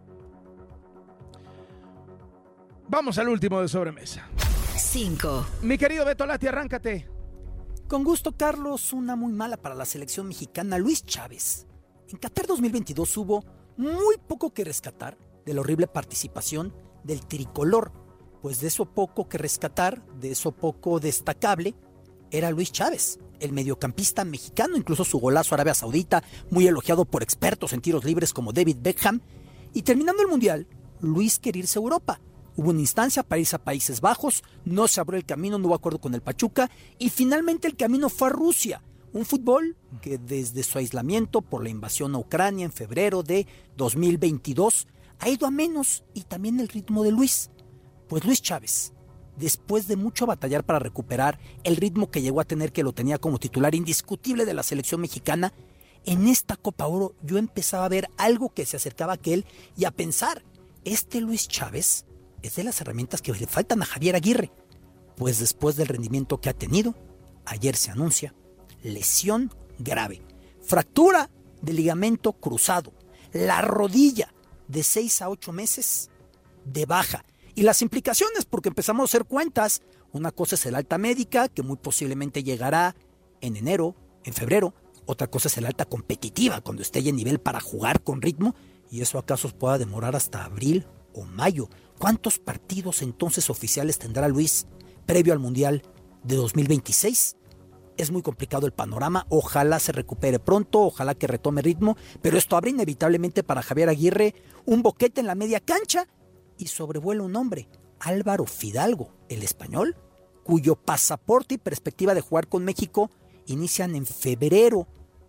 Vamos al último de sobremesa. cinco. Mi querido Beto Lati, arráncate. Con gusto, Carlos. Una muy mala para la selección mexicana, Luis Chávez. En Qatar dos mil veintidós hubo muy poco que rescatar de la horrible participación del tricolor. Pues de eso poco que rescatar, de eso poco destacable, era Luis Chávez, el mediocampista mexicano, incluso su golazo a Arabia Saudita, muy elogiado por expertos en tiros libres como David Beckham. Y terminando el Mundial, Luis quería irse a Europa. Hubo una instancia para irse a Países Bajos, no se abrió el camino, no hubo acuerdo con el Pachuca, y finalmente el camino fue a Rusia. Un fútbol que desde su aislamiento por la invasión a Ucrania en febrero de dos mil veintidós ha ido a menos, y también el ritmo de Luis. Pues Luis Chávez, después de mucho batallar para recuperar el ritmo que llegó a tener, que lo tenía como titular indiscutible de la selección mexicana, en esta Copa Oro yo empezaba a ver algo que se acercaba a aquel y a pensar, este Luis Chávez es de las herramientas que le faltan a Javier Aguirre. Pues después del rendimiento que ha tenido, ayer se anuncia lesión grave, fractura de ligamento cruzado, la rodilla de seis a ocho meses de baja. Y las implicaciones, porque empezamos a hacer cuentas. Una cosa es el alta médica, que muy posiblemente llegará en enero, en febrero. Otra cosa es el alta competitiva, cuando esté ya en nivel para jugar con ritmo. Y eso acaso pueda demorar hasta abril o mayo. ¿Cuántos partidos entonces oficiales tendrá Luis previo al Mundial de dos mil veintiséis? Es muy complicado el panorama. Ojalá se recupere pronto, ojalá que retome ritmo. Pero esto abre inevitablemente para Javier Aguirre un boquete en la media cancha. Y sobrevuela un hombre, Álvaro Fidalgo, el español, cuyo pasaporte y perspectiva de jugar con México inician en febrero.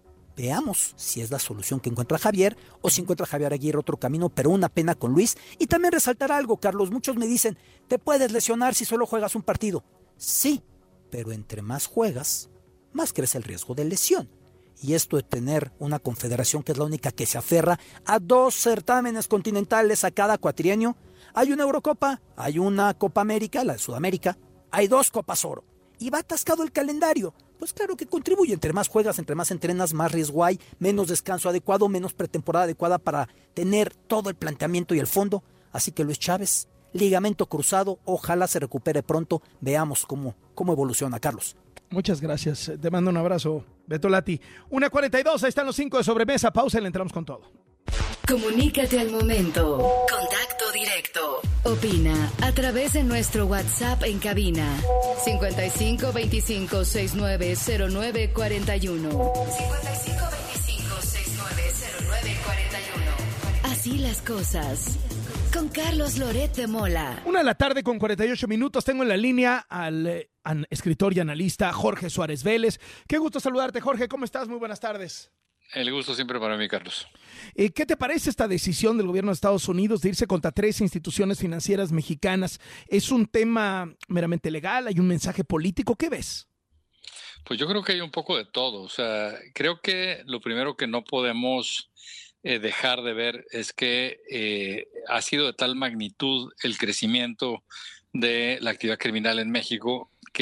Veamos si es la solución que encuentra Javier o si encuentra Javier Aguirre otro camino, pero una pena con Luis. Y también resaltar algo, Carlos, muchos me dicen, te puedes lesionar si solo juegas un partido. Sí, pero entre más juegas, más crece el riesgo de lesión. Y esto de tener una confederación que es la única que se aferra a dos certámenes continentales a cada cuatrienio. Hay una Eurocopa, hay una Copa América, la de Sudamérica, hay dos Copas Oro. Y va atascado el calendario. Pues claro que contribuye. Entre más juegas, entre más entrenas, más riesgo hay, menos descanso adecuado, menos pretemporada adecuada para tener todo el planteamiento y el fondo. Así que Luis Chávez, ligamento cruzado, ojalá se recupere pronto. Veamos cómo, cómo evoluciona, Carlos. Muchas gracias. Te mando un abrazo, Beto Lati. una cuarenta y dos, ahí están los cinco de sobremesa. Pausa y le entramos con todo. Comunícate al momento. Contacto directo. Opina a través de nuestro WhatsApp en cabina. cincuenta y cinco veinticinco sesenta y nueve cero nueve cuarenta y uno. cincuenta y cinco veinticinco sesenta y nueve cero nueve cuarenta y uno. Así las cosas. Con Carlos Loret de Mola. Una de la tarde con cuarenta y ocho minutos. Tengo en la línea al eh, an, escritor y analista Jorge Suárez Vélez. Qué gusto saludarte, Jorge. ¿Cómo estás? Muy buenas tardes. El gusto siempre para mí, Carlos. Eh, ¿Qué te parece esta decisión del gobierno de Estados Unidos de irse contra tres instituciones financieras mexicanas? ¿Es un tema meramente legal? ¿Hay un mensaje político? ¿Qué ves? Pues yo creo que hay un poco de todo. O sea, creo que lo primero que no podemos eh, dejar de ver es que eh, ha sido de tal magnitud el crecimiento de la actividad criminal en México que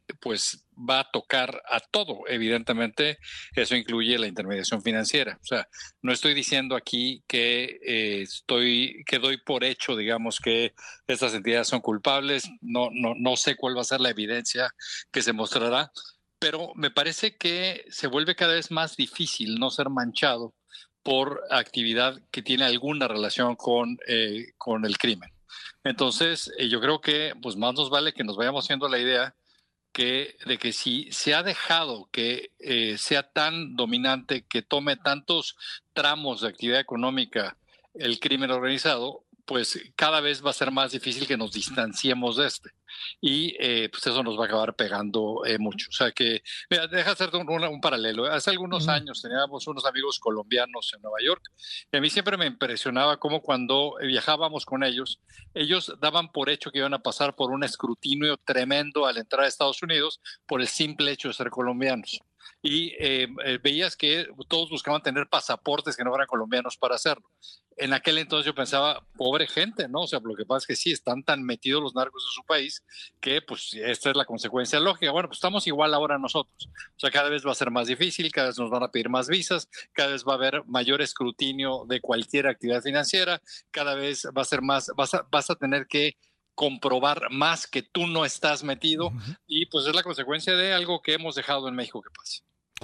pues va a tocar a todo. Evidentemente, eso incluye la intermediación financiera. O sea, no estoy diciendo aquí que eh, estoy, que doy por hecho, digamos, que estas entidades son culpables. No, no, no sé cuál va a ser la evidencia que se mostrará, pero me parece que se vuelve cada vez más difícil no ser manchado por actividad que tiene alguna relación con, eh, con el crimen. Entonces, eh, yo creo que pues más nos vale que nos vayamos haciendo la idea que, de que si se ha dejado que eh, sea tan dominante, que tome tantos tramos de actividad económica el crimen organizado, pues cada vez va a ser más difícil que nos distanciemos de este. Y eh, pues eso nos va a acabar pegando eh, mucho. O sea que, mira, deja hacer un, un, un paralelo. Hace algunos uh-huh. años teníamos unos amigos colombianos en Nueva York y a mí siempre me impresionaba cómo cuando viajábamos con ellos, ellos daban por hecho que iban a pasar por un escrutinio tremendo al entrar a Estados Unidos por el simple hecho de ser colombianos. Y eh, eh, veías que todos buscaban tener pasaportes que no fueran colombianos para hacerlo. En aquel entonces yo pensaba, pobre gente, ¿no? O sea, lo que pasa es que sí, están tan metidos los narcos en su país que pues esta es la consecuencia lógica. Bueno, pues estamos igual ahora nosotros. O sea, cada vez va a ser más difícil, cada vez nos van a pedir más visas, cada vez va a haber mayor escrutinio de cualquier actividad financiera, cada vez va a ser más, vas a, vas a tener que comprobar más que tú no estás metido uh-huh. y pues es la consecuencia de algo que hemos dejado en México que pase.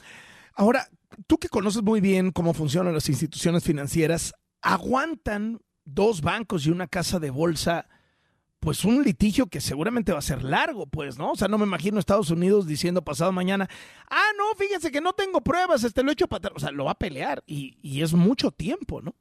Ahora, tú que conoces muy bien cómo funcionan las instituciones financieras, ¿aguantan dos bancos y una casa de bolsa pues un litigio que seguramente va a ser largo, pues, ¿no? O sea, no me imagino Estados Unidos diciendo pasado mañana, ah, no, fíjense que no tengo pruebas, este lo he hecho para atrás. O sea, lo va a pelear y, y es mucho tiempo, ¿no?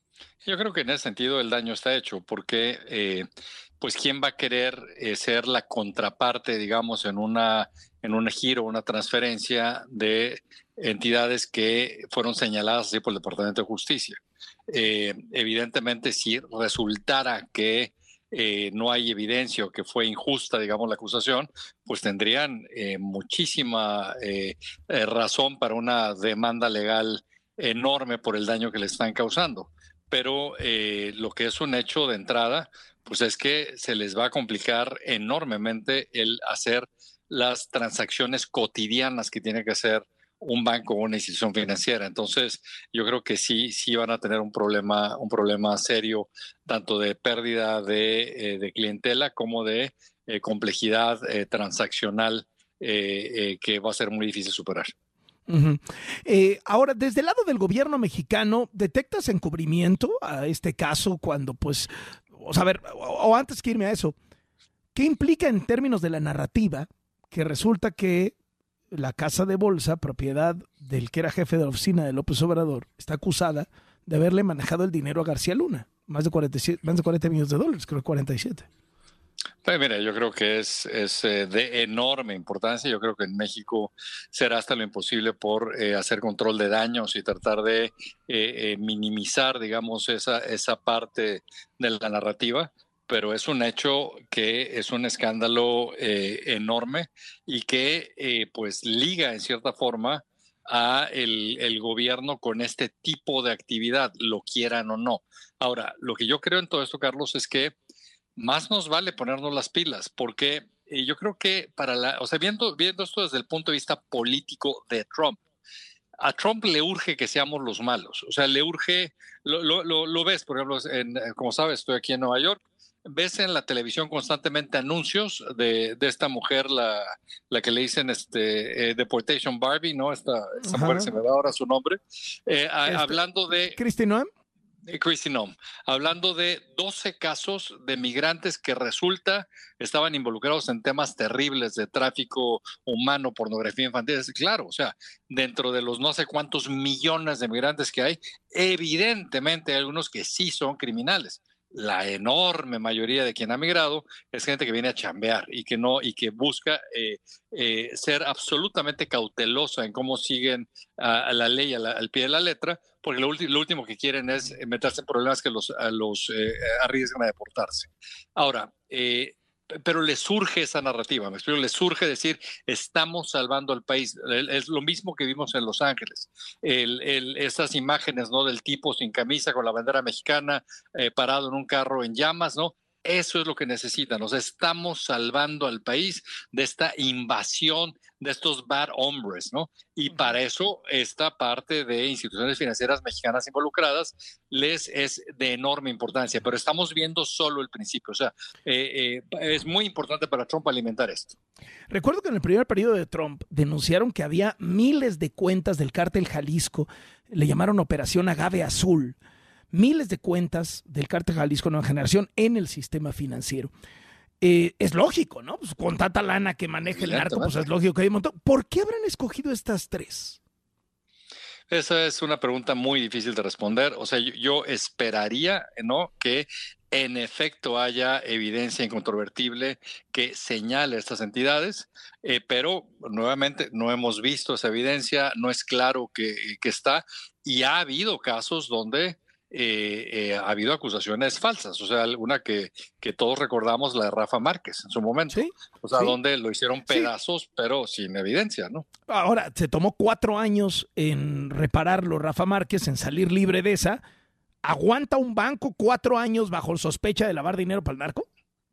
Yo creo que en ese sentido el daño está hecho porque, eh, pues, ¿quién va a querer eh, ser la contraparte, digamos, en una en un giro, una transferencia de entidades que fueron señaladas así por el Departamento de Justicia? Eh, evidentemente, si resultara que eh, no hay evidencia o que fue injusta, digamos, la acusación, pues tendrían eh, muchísima eh, eh, razón para una demanda legal enorme por el daño que le están causando. Pero eh, lo que es un hecho de entrada, pues es que se les va a complicar enormemente el hacer las transacciones cotidianas que tiene que hacer un banco o una institución financiera. Entonces, yo creo que sí, sí van a tener un problema, un problema serio, tanto de pérdida de, eh, de clientela como de eh, complejidad eh, transaccional eh, eh, que va a ser muy difícil superar. Uh-huh. Eh, ahora, desde el lado del gobierno mexicano, ¿detectas encubrimiento a este caso cuando, pues, o sea, a ver, o, o antes que irme a eso, ¿qué implica en términos de la narrativa que resulta que la casa de bolsa, propiedad del que era jefe de la oficina de López Obrador, está acusada de haberle manejado el dinero a García Luna? Más de cuarenta, más de cuarenta millones de dólares, creo que cuarenta y siete. Pues mira, yo creo que es, es eh, de enorme importancia. Yo creo que en México será hasta lo imposible por eh, hacer control de daños y tratar de eh, eh, minimizar, digamos, esa, esa parte de la narrativa. Pero es un hecho que es un escándalo eh, enorme y que eh, pues liga en cierta forma a el, el gobierno con este tipo de actividad, lo quieran o no. Ahora, lo que yo creo en todo esto, Carlos, es que más nos vale ponernos las pilas, porque eh, yo creo que para la, o sea, viendo, viendo esto desde el punto de vista político de Trump, a Trump le urge que seamos los malos, o sea, le urge, lo, lo, lo, lo ves, por ejemplo, en, como sabes, estoy aquí en Nueva York, ves en la televisión constantemente anuncios de, de esta mujer, la, la que le dicen este, eh, Deportation Barbie, ¿no? Esta, esta mujer, se me da ahora su nombre, eh, a, este, hablando de... Kristi Noem. Kristi Noem, hablando de doce casos de migrantes que resulta estaban involucrados en temas terribles de tráfico humano, pornografía infantil. Claro, o sea, dentro de los no sé cuántos millones de migrantes que hay, evidentemente hay algunos que sí son criminales. La enorme mayoría de quien ha migrado es gente que viene a chambear y que no y que busca eh, eh, ser absolutamente cautelosa en cómo siguen a, a la ley a la, al pie de la letra, porque lo, ulti- lo último que quieren es meterse en problemas que los, a los eh, arriesgan a deportarse. Ahora, eh, pero les surge esa narrativa, me explico, les surge decir, estamos salvando al país. Es lo mismo que vimos en Los Ángeles. El, el, esas imágenes, ¿no?, del tipo sin camisa con la bandera mexicana eh, parado en un carro en llamas, ¿no? eso es lo que necesitan. O sea, estamos salvando al país de esta invasión de estos bad hombres, ¿no? Y para eso esta parte de instituciones financieras mexicanas involucradas les es de enorme importancia, pero estamos viendo solo el principio. O sea, eh, eh, es muy importante para Trump alimentar esto. Recuerdo que en el primer periodo de Trump denunciaron que había miles de cuentas del cártel Jalisco, le llamaron Operación Agave Azul, miles de cuentas del cártel Jalisco Nueva Generación en el sistema financiero. Eh, es lógico, ¿no? Pues con tanta lana que maneja el narco, pues es lógico que hay un montón. ¿Por qué habrán escogido estas tres? Esa es una pregunta muy difícil de responder. O sea, yo, yo esperaría, ¿no?, que en efecto haya evidencia incontrovertible que señale a estas entidades, eh, pero nuevamente no hemos visto esa evidencia, no es claro que, que está, y ha habido casos donde Eh, eh, ha habido acusaciones falsas, o sea, una que, que todos recordamos, la de Rafa Márquez en su momento, ¿sí? O sea, sí, donde lo hicieron pedazos, sí, pero sin evidencia, ¿no? Ahora, se tomó cuatro años en repararlo Rafa Márquez, en salir libre de esa. ¿Aguanta un banco cuatro años bajo sospecha de lavar dinero para el narco?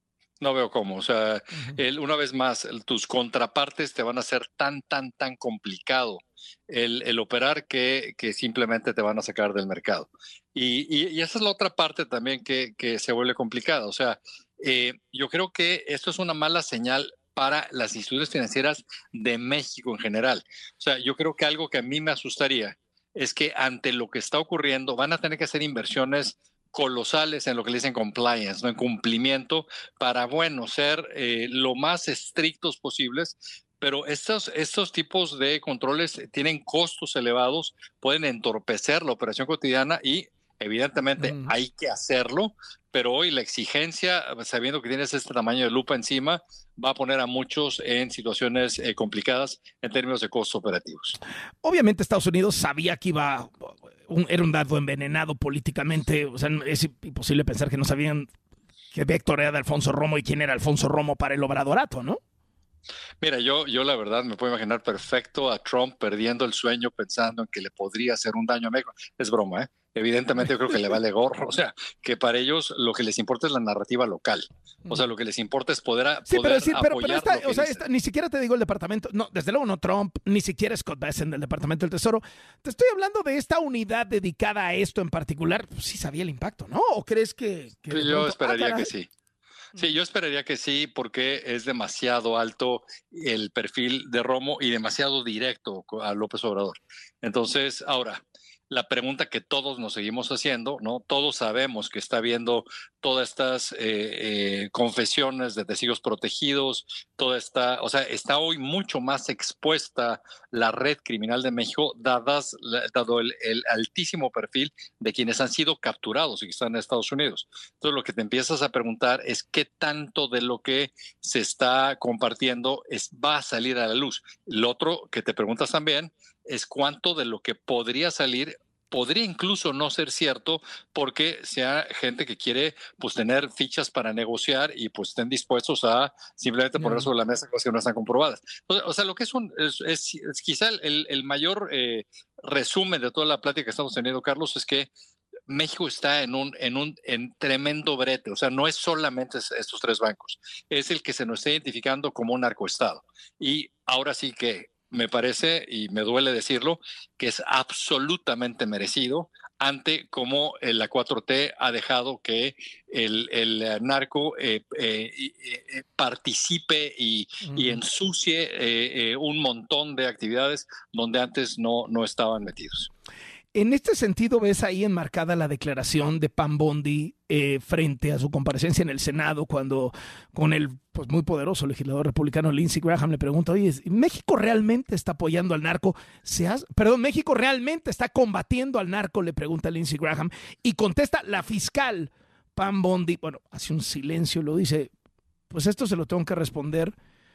No veo cómo, o sea, uh-huh. el, una vez más, el, tus contrapartes te van a hacer tan, tan, tan complicado el, el operar que, que simplemente te van a sacar del mercado. Y, y, y esa es la otra parte también que, que se vuelve complicada. O sea, eh, yo creo que esto es una mala señal para las instituciones financieras de México en general. O sea, yo creo que algo que a mí me asustaría es que ante lo que está ocurriendo van a tener que hacer inversiones colosales en lo que le dicen compliance, ¿no?, en cumplimiento, para, bueno, ser eh, lo más estrictos posibles, pero estos, estos tipos de controles tienen costos elevados, pueden entorpecer la operación cotidiana y evidentemente mm. hay que hacerlo, pero hoy la exigencia, sabiendo que tienes este tamaño de lupa encima, va a poner a muchos en situaciones eh, complicadas en términos de costos operativos. Obviamente Estados Unidos sabía que iba, un, era un dardo envenenado políticamente, o sea, es imposible pensar que no sabían que Héctor era de Alfonso Romo y quién era Alfonso Romo para el obradorato, ¿no? Mira, yo, yo la verdad me puedo imaginar perfecto a Trump perdiendo el sueño pensando en que le podría hacer un daño a México. Es broma, ¿eh? Evidentemente yo creo que le vale gorro, o sea, que para ellos lo que les importa es la narrativa local, o sea, lo que les importa es poder, a, sí, poder pero, sí, pero, apoyar pero esta, lo que o sea, dicen. esta, ni siquiera te digo el departamento, no, desde luego no Trump, ni siquiera Scott Bessent del Departamento del Tesoro, te estoy hablando de esta unidad dedicada a esto en particular, pues sí sabía el impacto, ¿no? ¿O crees que...? que sí, yo pronto, esperaría ah, que sí. Sí, yo esperaría que sí, porque es demasiado alto el perfil de Romo y demasiado directo a López Obrador. Entonces, ahora, la pregunta que todos nos seguimos haciendo, ¿no? Todos sabemos que está habiendo todas estas eh, eh, confesiones de testigos protegidos, toda esta, o sea, está hoy mucho más expuesta la red criminal de México, dadas, dado el, el altísimo perfil de quienes han sido capturados y que están en Estados Unidos. Entonces, lo que te empiezas a preguntar es qué tanto de lo que se está compartiendo es, va a salir a la luz. Lo otro que te preguntas también es cuánto de lo que podría salir podría incluso no ser cierto, porque sea gente que quiere pues tener fichas para negociar y pues estén dispuestos a simplemente poner sobre la mesa cosas que no están comprobadas. O sea, o sea lo que es, un, es, es, es quizá el, el mayor eh, resumen de toda la plática que estamos teniendo, Carlos, es que México está en un, en un en tremendo brete. O sea, no es solamente estos tres bancos, es el que se nos está identificando como un narcoestado. Y ahora sí que me parece, y me duele decirlo, que es absolutamente merecido ante cómo la cuatro T ha dejado que el, el narco eh, eh, eh, participe y, mm. y ensucie eh, eh, un montón de actividades donde antes no, no estaban metidos. En este sentido, ves ahí enmarcada la declaración de Pam Bondi eh, frente a su comparecencia en el Senado, cuando con el pues, muy poderoso legislador republicano Lindsey Graham le pregunta, oye, ¿México realmente está apoyando al narco? ¿Se has... Perdón, ¿México realmente está combatiendo al narco? Le pregunta Lindsey Graham y contesta la fiscal Pam Bondi, bueno, hace un silencio, lo dice, pues esto se lo tengo que responder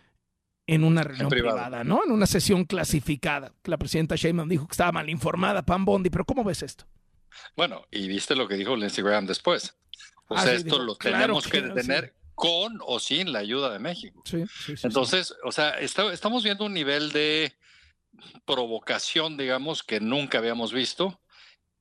en una reunión en privada, ¿no? En una sesión clasificada. La presidenta Sheinbaum dijo que estaba mal informada, Pam Bondi, pero ¿cómo ves esto? Bueno, y viste lo que dijo Lindsey Graham después. O ah, sea, sí, esto dijo, lo claro tenemos que, que detener sí. con o sin la ayuda de México. Sí, sí, sí, Entonces, sí. o sea, está, estamos viendo un nivel de provocación, digamos, que nunca habíamos visto.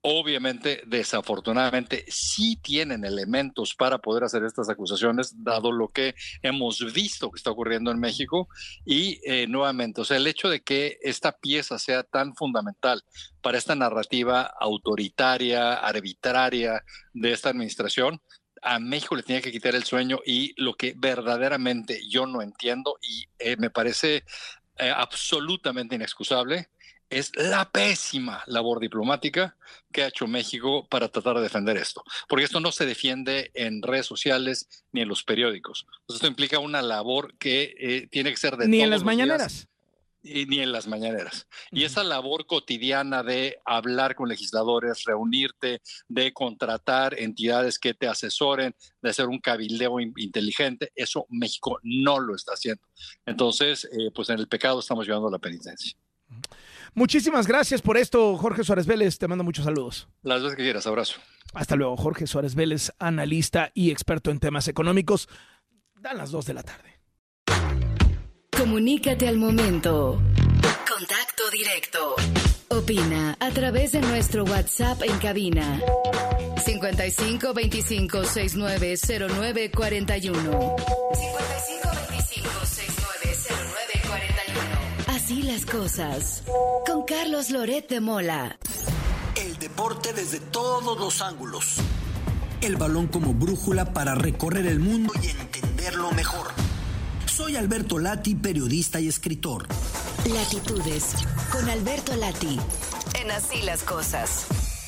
Obviamente, desafortunadamente, sí tienen elementos para poder hacer estas acusaciones, dado lo que hemos visto que está ocurriendo en México. Y eh, nuevamente, o sea, el hecho de que esta pieza sea tan fundamental para esta narrativa autoritaria, arbitraria de esta administración, a México le tenía que quitar el sueño. Y lo que verdaderamente yo no entiendo y eh, me parece eh, absolutamente inexcusable es la pésima labor diplomática que ha hecho México para tratar de defender esto. Porque esto no se defiende en redes sociales ni en los periódicos. Entonces, esto implica una labor que eh, tiene que ser de Ni todos en las los mañaneras. días, y ni en las mañaneras. Uh-huh. Y esa labor cotidiana de hablar con legisladores, reunirte, de contratar entidades que te asesoren, de hacer un cabildeo in- inteligente, eso México no lo está haciendo. Entonces, eh, pues en el pecado estamos llevando a la penitencia. Muchísimas gracias por esto, Jorge Suárez Vélez. Te mando muchos saludos. Las veces que quieras, abrazo. Hasta luego, Jorge Suárez Vélez, analista y experto en temas económicos. Dan las dos de la tarde. Comunícate al momento. Contacto directo. Opina a través de nuestro WhatsApp en cabina. cincuenta y cinco veinticinco sesenta y nueve cero nueve cuarenta y uno. cincuenta y cinco veinticinco sesenta y nueve cero nueve cuarenta y uno. Así las cosas. Con Carlos Loret de Mola. El deporte desde todos los ángulos. El balón como brújula para recorrer el mundo y entenderlo mejor. Soy Alberto Lati, periodista y escritor. Latitudes con Alberto Lati. En Así las cosas.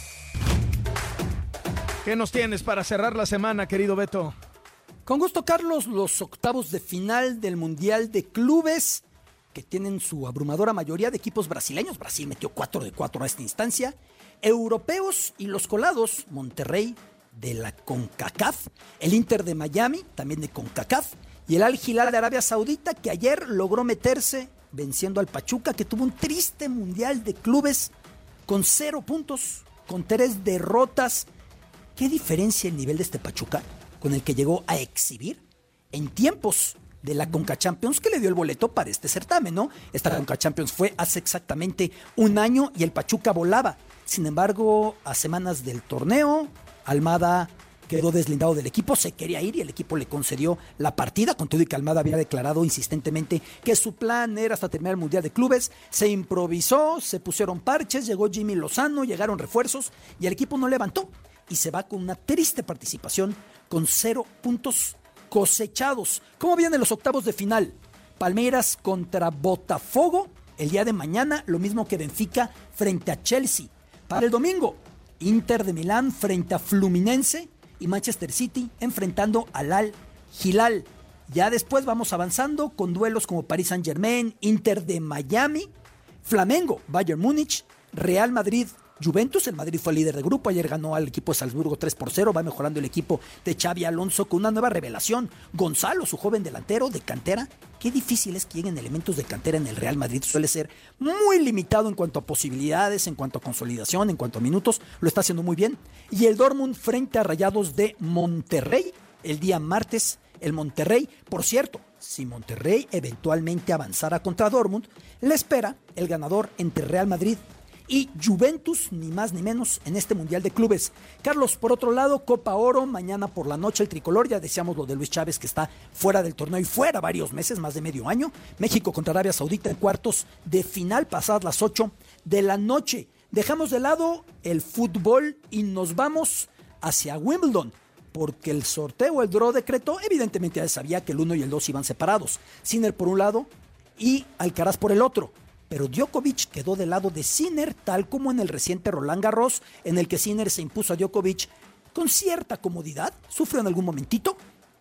¿Qué nos tienes para cerrar la semana, querido Beto? Con gusto, Carlos, los octavos de final del Mundial de Clubes, que tienen su abrumadora mayoría de equipos brasileños. Brasil metió cuatro de cuatro a esta instancia. Europeos y los colados, Monterrey de la CONCACAF, el Inter de Miami, también de CONCACAF, y el Al Hilal de Arabia Saudita, que ayer logró meterse venciendo al Pachuca, que tuvo un triste Mundial de Clubes con cero puntos, con tres derrotas. ¿Qué diferencia el nivel de este Pachuca con el que llegó a exhibir en tiempos de la Conca Champions, que le dio el boleto para este certamen, ¿no? Esta Conca Champions fue hace exactamente un año y el Pachuca volaba. Sin embargo, a semanas del torneo, Almada quedó deslindado del equipo, se quería ir y el equipo le concedió la partida, con todo y que Almada había declarado insistentemente que su plan era hasta terminar el Mundial de Clubes. Se improvisó, se pusieron parches, llegó Jimmy Lozano, llegaron refuerzos y el equipo no levantó y se va con una triste participación con cero puntos cosechados. ¿Cómo vienen los octavos de final? Palmeiras contra Botafogo el día de mañana, lo mismo que Benfica frente a Chelsea. Para el domingo, Inter de Milán frente a Fluminense y Manchester City enfrentando al Al Hilal. Ya después vamos avanzando con duelos como Paris Saint-Germain, Inter de Miami, Flamengo, Bayern Múnich, Real Madrid, Juventus. El Madrid fue líder de grupo, ayer ganó al equipo de Salzburgo tres por cero, va mejorando el equipo de Xabi Alonso con una nueva revelación, Gonzalo, su joven delantero de cantera. Qué difícil es que lleguen elementos de cantera en el Real Madrid, suele ser muy limitado en cuanto a posibilidades, en cuanto a consolidación, en cuanto a minutos, lo está haciendo muy bien. Y el Dortmund frente a Rayados de Monterrey, el día martes, el Monterrey, por cierto, si Monterrey eventualmente avanzara contra Dortmund, le espera el ganador entre Real Madrid y Juventus, ni más ni menos, en este Mundial de Clubes. Carlos, por otro lado, Copa Oro, mañana por la noche el tricolor, ya decíamos lo de Luis Chávez, que está fuera del torneo y fuera varios meses, más de medio año. México contra Arabia Saudita en cuartos de final, pasadas las ocho de la noche. Dejamos de lado el fútbol y nos vamos hacia Wimbledon, porque el sorteo, el draw decretó, evidentemente ya sabía que el uno y el dos iban separados. Sinner por un lado y Alcaraz por el otro. Pero Djokovic quedó del lado de Sinner, tal como en el reciente Roland Garros, en el que Sinner se impuso a Djokovic con cierta comodidad, sufrió en algún momentito,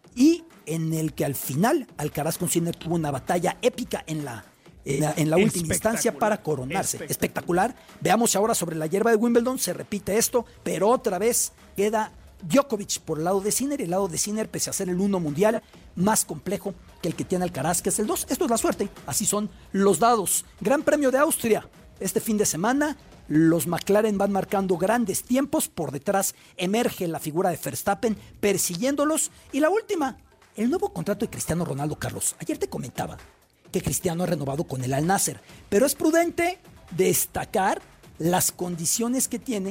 y en el que al final Alcaraz con Sinner tuvo una batalla épica en la, en la, en la última instancia para coronarse. Espectacular. Espectacular. Veamos ahora sobre la hierba de Wimbledon, se repite esto, pero otra vez queda Djokovic por el lado de Sinner, y el lado de Sinner, pese a ser el uno mundial, más complejo que el que tiene Alcaraz, que es el dos. Esto es la suerte, así son los dados. Gran Premio de Austria, este fin de semana, los McLaren van marcando grandes tiempos, por detrás emerge la figura de Verstappen persiguiéndolos, y la última, el nuevo contrato de Cristiano Ronaldo. Carlos, ayer te comentaba que Cristiano ha renovado con el Al Nassr, pero es prudente destacar las condiciones que tiene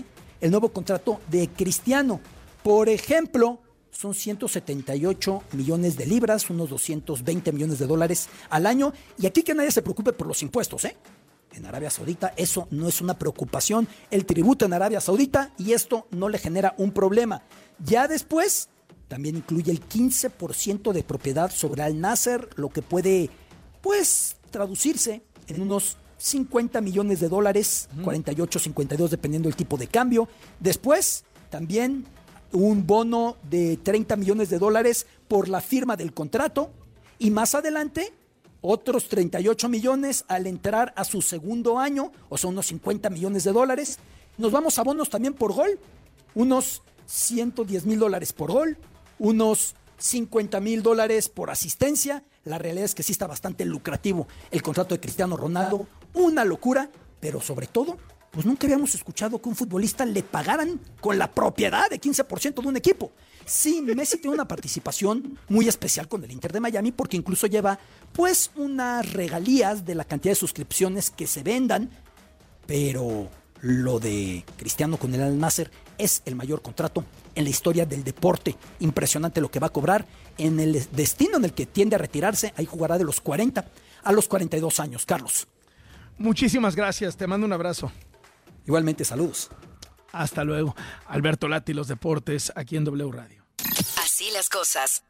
el nuevo contrato de Cristiano. Por ejemplo, son ciento setenta y ocho millones de libras, unos doscientos veinte millones de dólares al año. Y aquí que nadie se preocupe por los impuestos, ¿eh? En Arabia Saudita eso no es una preocupación. El tributo en Arabia Saudita, y esto no le genera un problema. Ya después, también incluye el quince por ciento de propiedad sobre Al Nasser, lo que puede, pues, traducirse en unos cincuenta millones de dólares, cuarenta y ocho, cincuenta y dos, dependiendo del tipo de cambio. Después, también un bono de treinta millones de dólares por la firma del contrato, y más adelante otros treinta y ocho millones al entrar a su segundo año, o sea, unos cincuenta millones de dólares. Nos vamos a bonos también por gol, unos ciento diez mil dólares por gol, unos cincuenta mil dólares por asistencia. La realidad es que sí está bastante lucrativo el contrato de Cristiano Ronaldo, una locura, pero sobre todo, pues nunca habíamos escuchado que un futbolista le pagaran con la propiedad de quince por ciento de un equipo. Sí, Messi tiene una participación muy especial con el Inter de Miami porque incluso lleva pues unas regalías de la cantidad de suscripciones que se vendan, pero lo de Cristiano con el Al Nasser es el mayor contrato en la historia del deporte. Impresionante lo que va a cobrar en el destino en el que tiende a retirarse. Ahí jugará de los cuarenta a los cuarenta y dos años, Carlos. Muchísimas gracias, te mando un abrazo. Igualmente, saludos. Hasta luego. Alberto Lati, los deportes, aquí en W Radio. Así las cosas.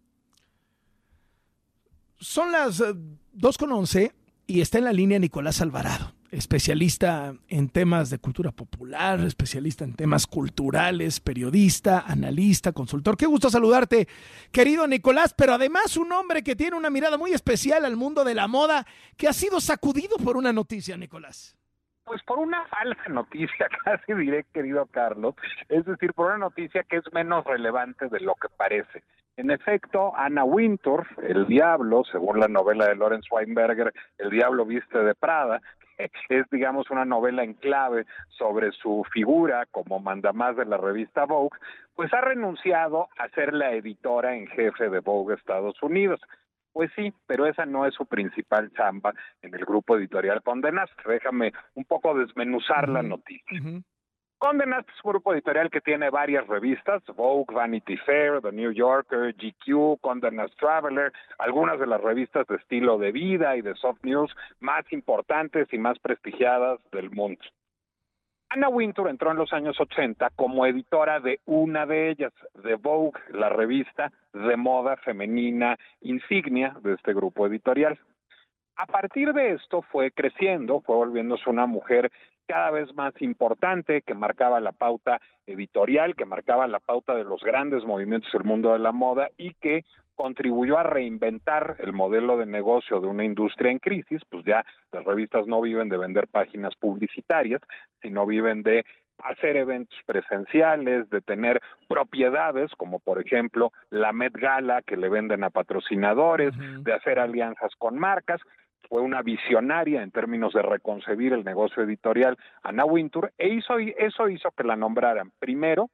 Son las dos con once y está en la línea Nicolás Alvarado, especialista en temas de cultura popular, especialista en temas culturales, periodista, analista, consultor. Qué gusto saludarte, querido Nicolás, pero además un hombre que tiene una mirada muy especial al mundo de la moda, que ha sido sacudido por una noticia, Nicolás. Pues por una falsa noticia, casi diré, querido Carlos, es decir, por una noticia que es menos relevante de lo que parece. En efecto, Anna Wintour, el diablo, según la novela de Lawrence Weinberger, El diablo viste de Prada, es, digamos, una novela en clave sobre su figura como mandamás de la revista Vogue, pues ha renunciado a ser la editora en jefe de Vogue Estados Unidos. Pues sí, pero esa no es su principal chamba en el grupo editorial Condé Nast. Déjame un poco desmenuzar uh-huh. la noticia. Uh-huh. Condé Nast es un grupo editorial que tiene varias revistas, Vogue, Vanity Fair, The New Yorker, G Q, Condé Nast Traveler, algunas de las revistas de estilo de vida y de soft news más importantes y más prestigiadas del mundo. Anna Wintour entró en los años ochenta como editora de una de ellas, de Vogue, la revista de moda femenina insignia de este grupo editorial. A partir de esto fue creciendo, fue volviéndose una mujer cada vez más importante, que marcaba la pauta editorial, que marcaba la pauta de los grandes movimientos del mundo de la moda y que contribuyó a reinventar el modelo de negocio de una industria en crisis. Pues ya las revistas no viven de vender páginas publicitarias, sino viven de hacer eventos presenciales, de tener propiedades, como por ejemplo la Met Gala, que le venden a patrocinadores, uh-huh. de hacer alianzas con marcas. Fue una visionaria en términos de reconcebir el negocio editorial, Anna Wintour, e hizo, eso hizo que la nombraran primero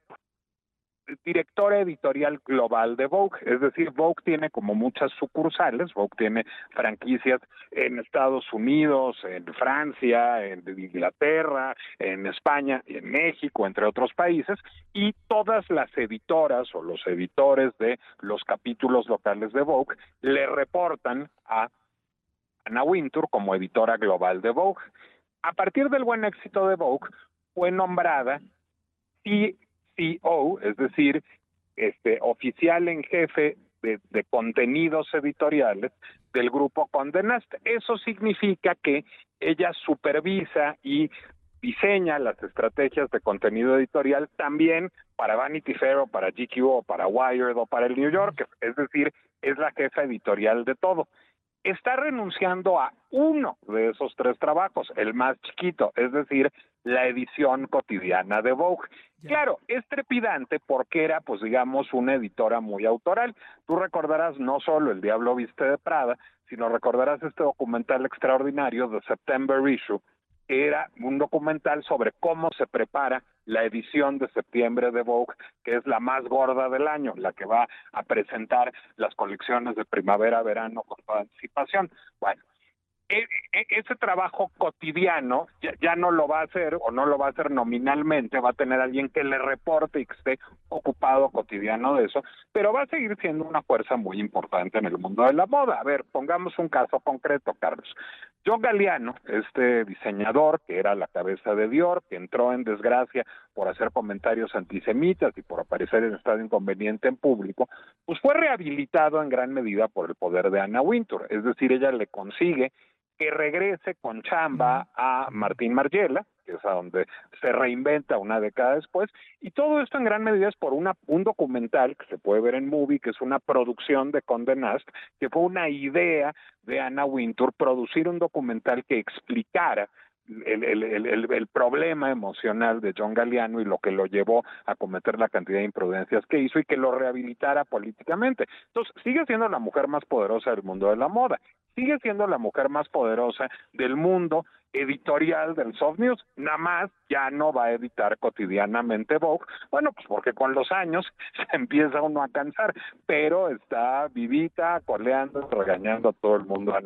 directora editorial global de Vogue. Es decir, Vogue tiene como muchas sucursales, Vogue tiene franquicias en Estados Unidos, en Francia, en Inglaterra, en España, en México, entre otros países, y todas las editoras o los editores de los capítulos locales de Vogue le reportan a Anna Wintour como editora global de Vogue. A partir del buen éxito de Vogue, fue nombrada C C O, es decir, este oficial en jefe de, de contenidos editoriales del grupo Condé Nast. Eso significa que ella supervisa y diseña las estrategias de contenido editorial también para Vanity Fair o para G Q o para Wired o para el New Yorker, es decir, es la jefa editorial de todo. Está renunciando a uno de esos tres trabajos, el más chiquito, es decir, la edición cotidiana de Vogue. Yeah. Claro, es trepidante porque era, pues digamos, una editora muy autoral. Tú recordarás no solo El diablo viste de Prada, sino recordarás este documental extraordinario de September Issue, que era un documental sobre cómo se prepara la edición de septiembre de Vogue, que es la más gorda del año, la que va a presentar las colecciones de primavera-verano con toda anticipación. Bueno, ese trabajo cotidiano ya, ya no lo va a hacer o no lo va a hacer nominalmente, va a tener alguien que le reporte y que esté ocupado cotidiano de eso, pero va a seguir siendo una fuerza muy importante en el mundo de la moda. A ver, pongamos un caso concreto, Carlos. John Galliano, este diseñador que era la cabeza de Dior, que entró en desgracia por hacer comentarios antisemitas y por aparecer en estado inconveniente en público, pues fue rehabilitado en gran medida por el poder de Anna Wintour, es decir, ella le consigue que regrese con chamba a Martín Margiela, que es a donde se reinventa una década después, y todo esto en gran medida es por una, un documental que se puede ver en Movie, que es una producción de Condé Nast, que fue una idea de Anna Wintour, producir un documental que explicara El, el, el, el problema emocional de John Galliano y lo que lo llevó a cometer la cantidad de imprudencias que hizo y que lo rehabilitara políticamente. Entonces, sigue siendo la mujer más poderosa del mundo de la moda, sigue siendo la mujer más poderosa del mundo editorial del soft news, nada más ya no va a editar cotidianamente Vogue, bueno, pues porque con los años se empieza uno a cansar, pero está vivita, coleando, regañando a todo el mundo.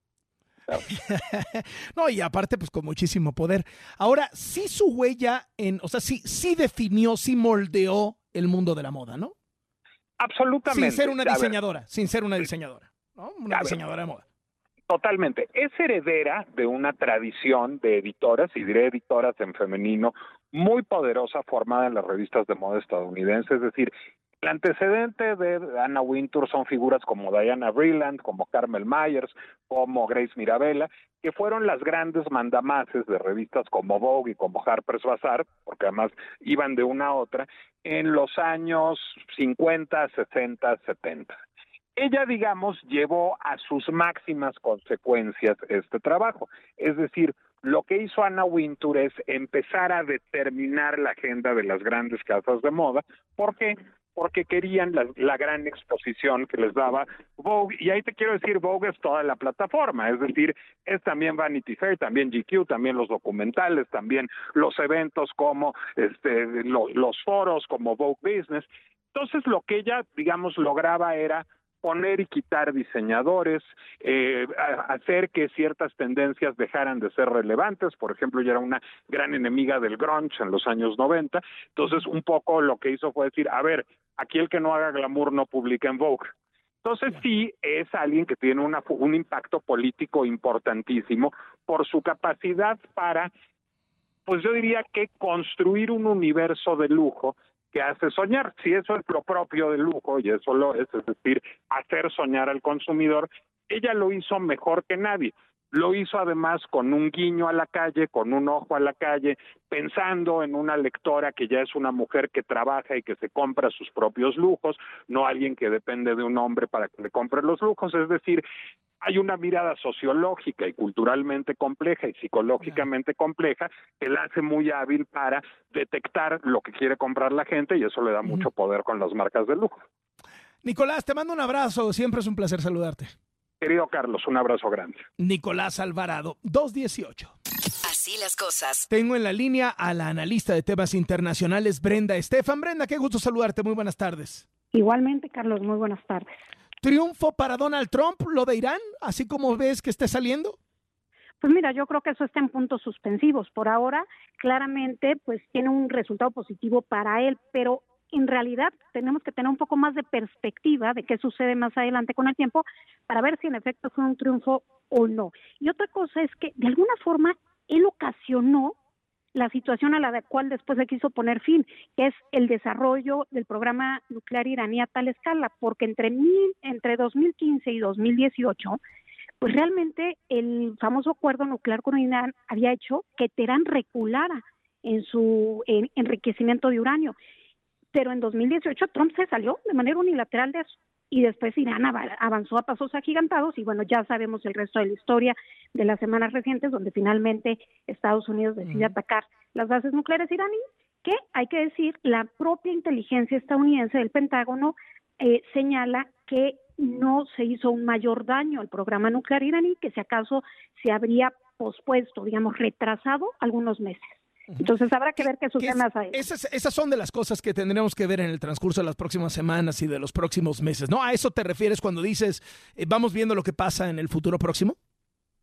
No, y aparte, pues con muchísimo poder. Ahora, sí su huella en, o sea, sí, sí definió, sí moldeó el mundo de la moda, ¿no? Absolutamente. Sin ser una A ver. diseñadora, sin ser una diseñadora, ¿no? Una A ver. diseñadora de moda. Totalmente. Es heredera de una tradición de editoras, y diré editoras en femenino, muy poderosa formada en las revistas de moda estadounidenses, es decir, el antecedente de Anna Wintour son figuras como Diana Vreeland, como Carmel Myers, como Grace Mirabella, que fueron las grandes mandamases de revistas como Vogue y como Harper's Bazaar, porque además iban de una a otra, en los años cincuenta, sesenta, setenta. Ella, digamos, llevó a sus máximas consecuencias este trabajo. Es decir, lo que hizo Anna Wintour es empezar a determinar la agenda de las grandes casas de moda. ¿Por qué? Porque querían la, la gran exposición que les daba Vogue, y ahí te quiero decir, Vogue es toda la plataforma, es decir, es también Vanity Fair, también G Q, también los documentales, también los eventos como este, lo, los foros como Vogue Business. Entonces lo que ella, digamos, lograba era poner y quitar diseñadores, eh, hacer que ciertas tendencias dejaran de ser relevantes. Por ejemplo, ella era una gran enemiga del grunge en los años noventa, entonces un poco lo que hizo fue decir, a ver, aquí el que no haga glamour no publica en Vogue. Entonces sí es alguien que tiene una, un impacto político importantísimo por su capacidad para, pues yo diría que construir un universo de lujo que hace soñar. Si eso es lo propio del lujo, y eso lo es, es decir, hacer soñar al consumidor, ella lo hizo mejor que nadie. Lo hizo además con un guiño a la calle, con un ojo a la calle, pensando en una lectora que ya es una mujer que trabaja y que se compra sus propios lujos, no alguien que depende de un hombre para que le compre los lujos. Es decir, hay una mirada sociológica y culturalmente compleja y psicológicamente compleja que la hace muy hábil para detectar lo que quiere comprar la gente, y eso le da mucho poder con las marcas de lujo. Nicolás, te mando un abrazo, siempre es un placer saludarte. Querido Carlos, un abrazo grande. Nicolás Alvarado, dos dieciocho. Así las cosas. Tengo en la línea a la analista de temas internacionales, Brenda Estefan. Brenda, qué gusto saludarte, muy buenas tardes. Igualmente, Carlos, muy buenas tardes. ¿Triunfo para Donald Trump, lo de Irán, así como ves que esté saliendo? Pues mira, yo creo que eso está en puntos suspensivos. Por ahora, claramente, pues tiene un resultado positivo para él, pero en realidad tenemos que tener un poco más de perspectiva de qué sucede más adelante con el tiempo para ver si en efecto fue un triunfo o no. Y otra cosa es que de alguna forma él ocasionó la situación a la cual después se quiso poner fin, que es el desarrollo del programa nuclear iraní a tal escala, porque entre, mil, entre dos mil quince y dos mil dieciocho, pues realmente el famoso acuerdo nuclear con Irán había hecho que Teherán reculara en su en, enriquecimiento de uranio. Pero en dos mil dieciocho Trump se salió de manera unilateral de eso, y después Irán avanzó a pasos agigantados, y bueno, ya sabemos el resto de la historia de las semanas recientes, donde finalmente Estados Unidos decide atacar las bases nucleares iraníes, que hay que decir, la propia inteligencia estadounidense del Pentágono eh, señala que no se hizo un mayor daño al programa nuclear iraní, que si acaso se habría pospuesto, digamos, retrasado algunos meses. Entonces habrá que ver qué sucede más adelante. Esas, esas son de las cosas que tendremos que ver en el transcurso de las próximas semanas y de los próximos meses, ¿no? ¿A eso te refieres cuando dices, eh, vamos viendo lo que pasa en el futuro próximo?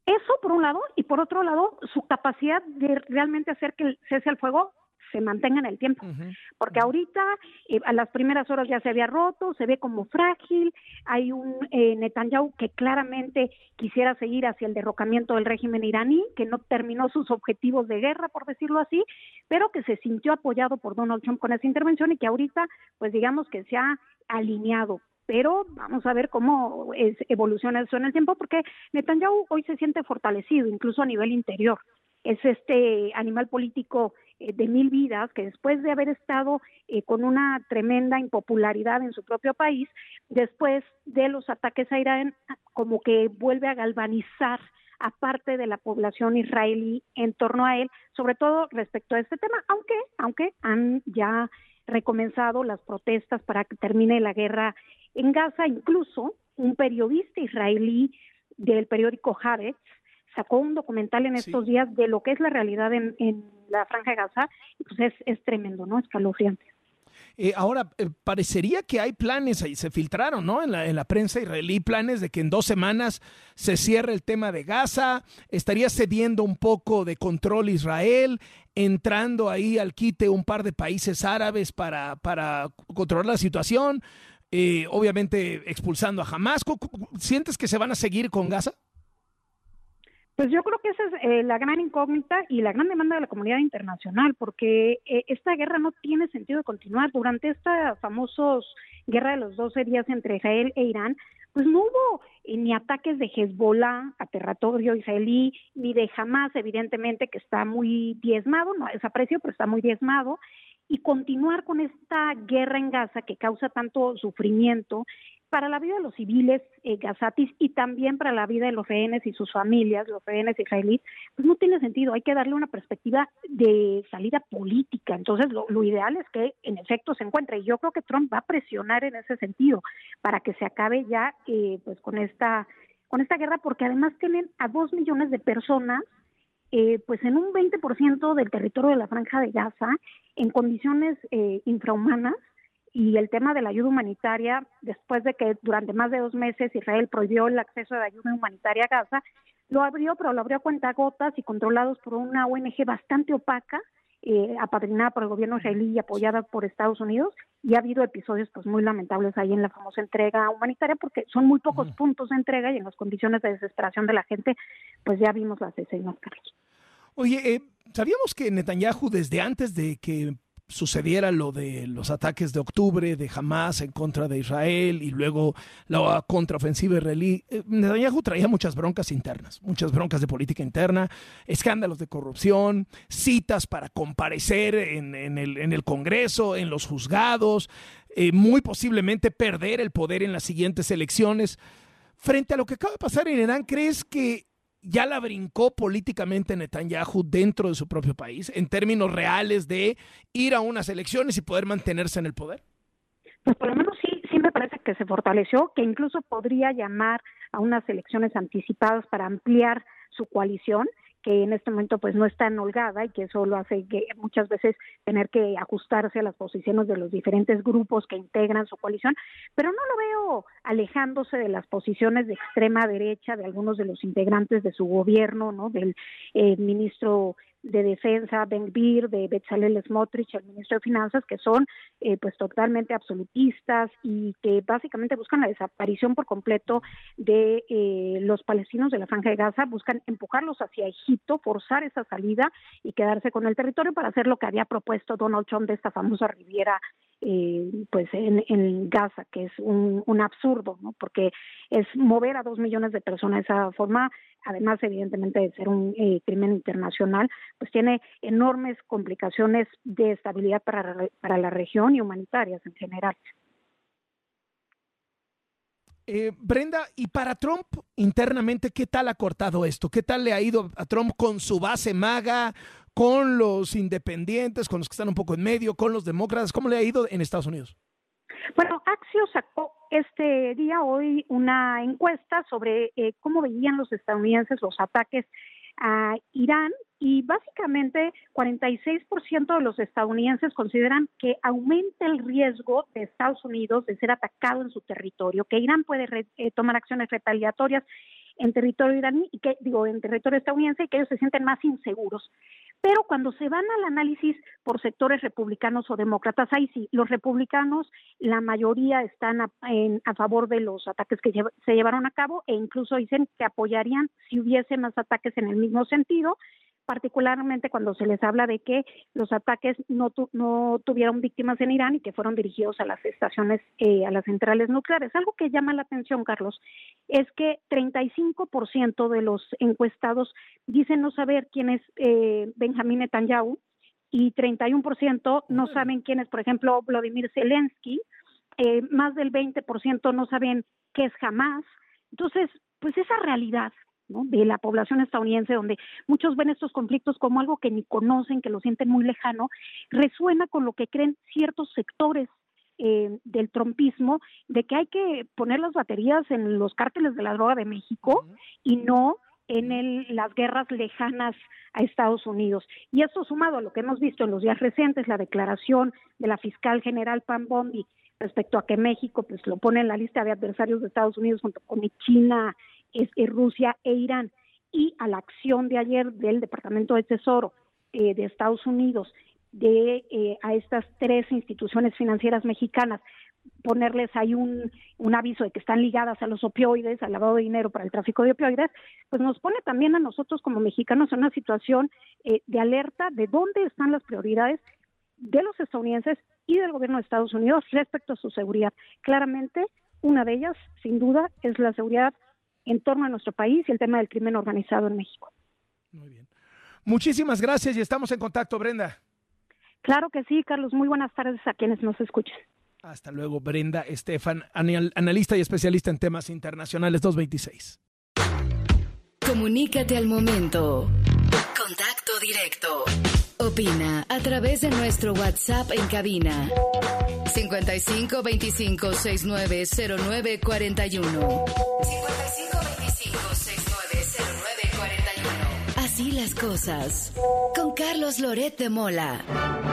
Eso por un lado, y por otro lado, su capacidad de realmente hacer que el cese al fuego se mantenga en el tiempo, uh-huh. porque ahorita eh, a las primeras horas ya se había roto, se ve como frágil, hay un eh, Netanyahu que claramente quisiera seguir hacia el derrocamiento del régimen iraní, que no terminó sus objetivos de guerra, por decirlo así, pero que se sintió apoyado por Donald Trump con esa intervención y que ahorita, pues digamos que se ha alineado. Pero vamos a ver cómo es, evoluciona eso en el tiempo, porque Netanyahu hoy se siente fortalecido, incluso a nivel interior. Es este animal político eh, de mil vidas que después de haber estado eh, con una tremenda impopularidad en su propio país, después de los ataques a Irán, como que vuelve a galvanizar a parte de la población israelí en torno a él, sobre todo respecto a este tema, aunque, aunque han ya recomenzado las protestas para que termine la guerra en Gaza. Incluso un periodista israelí del periódico Haaretz sacó un documental en estos sí. días de lo que es la realidad en, en la Franja de Gaza, y pues es, es tremendo, ¿no? Escalofriante. Eh, ahora, eh, parecería que hay planes, ahí se filtraron, ¿no? En la, en la prensa israelí, planes de que en dos semanas se cierre el tema de Gaza, estaría cediendo un poco de control Israel, entrando ahí al quite un par de países árabes para, para controlar la situación, eh, obviamente expulsando a Hamás. ¿Sientes que se van a seguir con Gaza? Pues yo creo que esa es eh, la gran incógnita y la gran demanda de la comunidad internacional, porque eh, esta guerra no tiene sentido de continuar. Durante esta famosa guerra de los doce días entre Israel e Irán, pues no hubo eh, ni ataques de Hezbollah a territorio israelí, ni de Hamás, evidentemente, que está muy diezmado, no desapareció, pero está muy diezmado, y continuar con esta guerra en Gaza que causa tanto sufrimiento para la vida de los civiles eh, gazatis y también para la vida de los rehenes y sus familias, los rehenes israelíes, pues no tiene sentido. Hay que darle una perspectiva de salida política. Entonces, lo, lo ideal es que en efecto se encuentre. Y yo creo que Trump va a presionar en ese sentido para que se acabe ya eh, pues con esta con esta guerra, porque además tienen a dos millones de personas eh, pues en un veinte por ciento del territorio de la Franja de Gaza en condiciones eh, infrahumanas. Y el tema de la ayuda humanitaria, después de que durante más de dos meses Israel prohibió el acceso de ayuda humanitaria a Gaza, lo abrió, pero lo abrió a cuentagotas y controlados por una O N G bastante opaca, eh, apadrinada por el gobierno israelí y apoyada por Estados Unidos, y ha habido episodios pues muy lamentables ahí en la famosa entrega humanitaria, porque son muy pocos uh-huh. puntos de entrega y en las condiciones de desesperación de la gente, pues ya vimos las escenas, Carlos. Oye, eh, ¿sabíamos que Netanyahu desde antes de que sucediera lo de los ataques de octubre de Hamás en contra de Israel y luego la contraofensiva israelí, Netanyahu traía muchas broncas internas, muchas broncas de política interna, escándalos de corrupción, citas para comparecer en, en, el, en el Congreso, en los juzgados, eh, muy posiblemente perder el poder en las siguientes elecciones. Frente a lo que acaba de pasar en Irán, ¿crees que ya la brincó políticamente Netanyahu dentro de su propio país, en términos reales de ir a unas elecciones y poder mantenerse en el poder? Pues por lo menos sí, sí me parece que se fortaleció, que incluso podría llamar a unas elecciones anticipadas para ampliar su coalición, que en este momento pues no está en holgada y que eso lo hace que muchas veces tener que ajustarse a las posiciones de los diferentes grupos que integran su coalición, pero no lo veo alejándose de las posiciones de extrema derecha de algunos de los integrantes de su gobierno, ¿no? Del eh, ministro de Defensa, Ben-Gvir, de Bezalel Smotrich, el ministro de Finanzas, que son eh, pues totalmente absolutistas y que básicamente buscan la desaparición por completo de eh, los palestinos de la Franja de Gaza, buscan empujarlos hacia Egipto, forzar esa salida y quedarse con el territorio para hacer lo que había propuesto Donald Trump de esta famosa riviera eh, pues en, en Gaza, que es un, un absurdo, ¿no? Porque es mover a dos millones de personas de esa forma, además evidentemente de ser un eh, crimen internacional, pues tiene enormes complicaciones de estabilidad para, para la región y humanitarias en general. Eh, Brenda, y para Trump internamente, ¿qué tal ha cortado esto? ¿Qué tal le ha ido a Trump con su base MAGA, con los independientes, con los que están un poco en medio, con los demócratas? ¿Cómo le ha ido en Estados Unidos? Bueno, Axios sacó este día, hoy, una encuesta sobre eh, cómo veían los estadounidenses los ataques a Irán, y básicamente cuarenta y seis por ciento de los estadounidenses consideran que aumenta el riesgo de Estados Unidos de ser atacado en su territorio, que Irán puede re, eh, tomar acciones retaliatorias, en territorio iraní y que digo en territorio estadounidense y que ellos se sienten más inseguros. Pero cuando se van al análisis por sectores republicanos o demócratas, ahí sí, los republicanos, la mayoría están a, en, a favor de los ataques que lleva, se llevaron a cabo e incluso dicen que apoyarían si hubiese más ataques en el mismo sentido, particularmente cuando se les habla de que los ataques no, tu, no tuvieron víctimas en Irán y que fueron dirigidos a las estaciones, eh, a las centrales nucleares. Algo que llama la atención, Carlos, es que treinta y cinco por ciento de los encuestados dicen no saber quién es eh, Benjamín Netanyahu y treinta y uno por ciento no saben quién es, por ejemplo, Volodymyr Zelensky, eh, más del veinte por ciento no saben qué es Hamas. Entonces, pues esa realidad, ¿no?, de la población estadounidense, donde muchos ven estos conflictos como algo que ni conocen, que lo sienten muy lejano, resuena con lo que creen ciertos sectores eh, del trumpismo, de que hay que poner las baterías en los cárteles de la droga de México uh-huh. y no en el, las guerras lejanas a Estados Unidos. Y esto sumado a lo que hemos visto en los días recientes, la declaración de la fiscal general Pam Bondi respecto a que México pues lo pone en la lista de adversarios de Estados Unidos junto con China, es, es Rusia e Irán, y a la acción de ayer del Departamento de Tesoro eh, de Estados Unidos de eh, a estas tres instituciones financieras mexicanas, ponerles ahí un, un aviso de que están ligadas a los opioides, al lavado de dinero para el tráfico de opioides, pues nos pone también a nosotros como mexicanos en una situación eh, de alerta de dónde están las prioridades de los estadounidenses y del gobierno de Estados Unidos respecto a su seguridad. Claramente, una de ellas, sin duda, es la seguridad en torno a nuestro país y el tema del crimen organizado en México. Muy bien. Muchísimas gracias y estamos en contacto, Brenda. Claro que sí, Carlos. Muy buenas tardes a quienes nos escuchan. Hasta luego, Brenda Estefan, analista y especialista en temas internacionales, dos veintiséis. Comunícate al momento. Contacto directo. Opina a través de nuestro WhatsApp en cabina cincuenta y cinco veinticinco sesenta y nueve cero nueve cuarenta y uno. cincuenta y cinco veinticinco sesenta y nueve cero nueve cuarenta y uno. Así las cosas. Con Carlos Loret de Mola.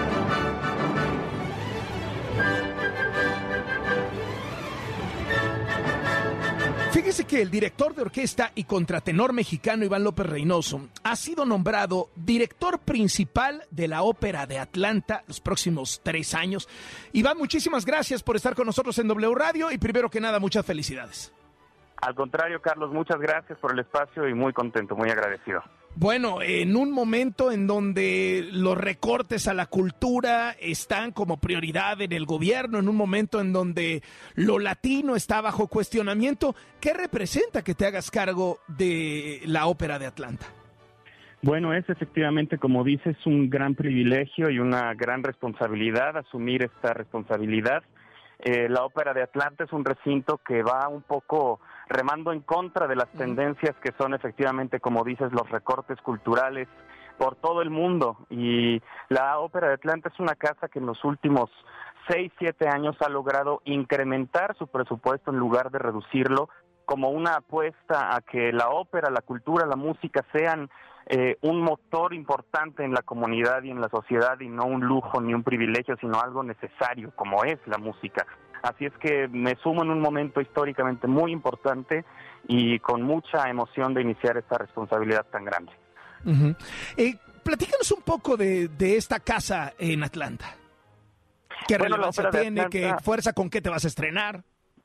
Fíjese que el director de orquesta y contratenor mexicano Iván López Reynoso ha sido nombrado director principal de la Ópera de Atlanta los próximos tres años. Iván, muchísimas gracias por estar con nosotros en W Radio y primero que nada, muchas felicidades. Al contrario, Carlos, muchas gracias por el espacio y muy contento, muy agradecido. Bueno, en un momento en donde los recortes a la cultura están como prioridad en el gobierno, en un momento en donde lo latino está bajo cuestionamiento, ¿qué representa que te hagas cargo de la Ópera de Atlanta? Bueno, es efectivamente, como dices, un gran privilegio y una gran responsabilidad asumir esta responsabilidad. Eh, la Ópera de Atlanta es un recinto que va un poco remando en contra de las tendencias que son efectivamente, como dices, los recortes culturales por todo el mundo. Y la Ópera de Atlanta es una casa que en los últimos seis, siete años ha logrado incrementar su presupuesto en lugar de reducirlo, como una apuesta a que la ópera, la cultura, la música sean eh, un motor importante en la comunidad y en la sociedad, y no un lujo ni un privilegio, sino algo necesario, como es la música. Así es que me sumo en un momento históricamente muy importante y con mucha emoción de iniciar esta responsabilidad tan grande. Uh-huh. Eh, platícanos un poco de, de esta casa en Atlanta. ¿Qué bueno, relevancia tiene? Atlanta, ¿qué fuerza? ¿Con qué te vas a estrenar?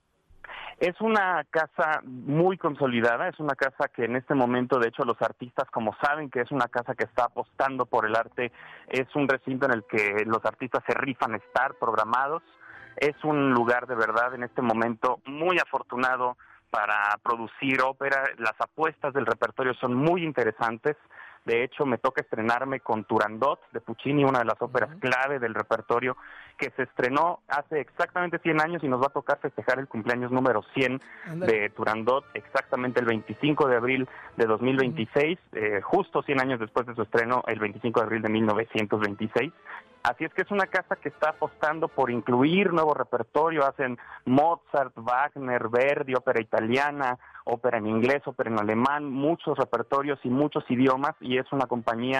Es una casa muy consolidada, es una casa que en este momento, de hecho, los artistas, como saben que es una casa que está apostando por el arte, es un recinto en el que los artistas se rifan estar programados. Es un lugar de verdad en este momento muy afortunado para producir ópera. Las apuestas del repertorio son muy interesantes. De hecho, me toca estrenarme con Turandot de Puccini, una de las óperas uh-huh. clave del repertorio, que se estrenó hace exactamente cien años y nos va a tocar festejar el cumpleaños número cien Andale. de Turandot, exactamente el veinticinco de abril de dos mil veintiséis, uh-huh. eh, justo cien años después de su estreno, el veinticinco de abril de mil novecientos veintiséis. Así es que es una casa que está apostando por incluir nuevo repertorio. Hacen Mozart, Wagner, Verdi, ópera italiana, ópera en inglés, ópera en alemán, muchos repertorios y muchos idiomas, y es una compañía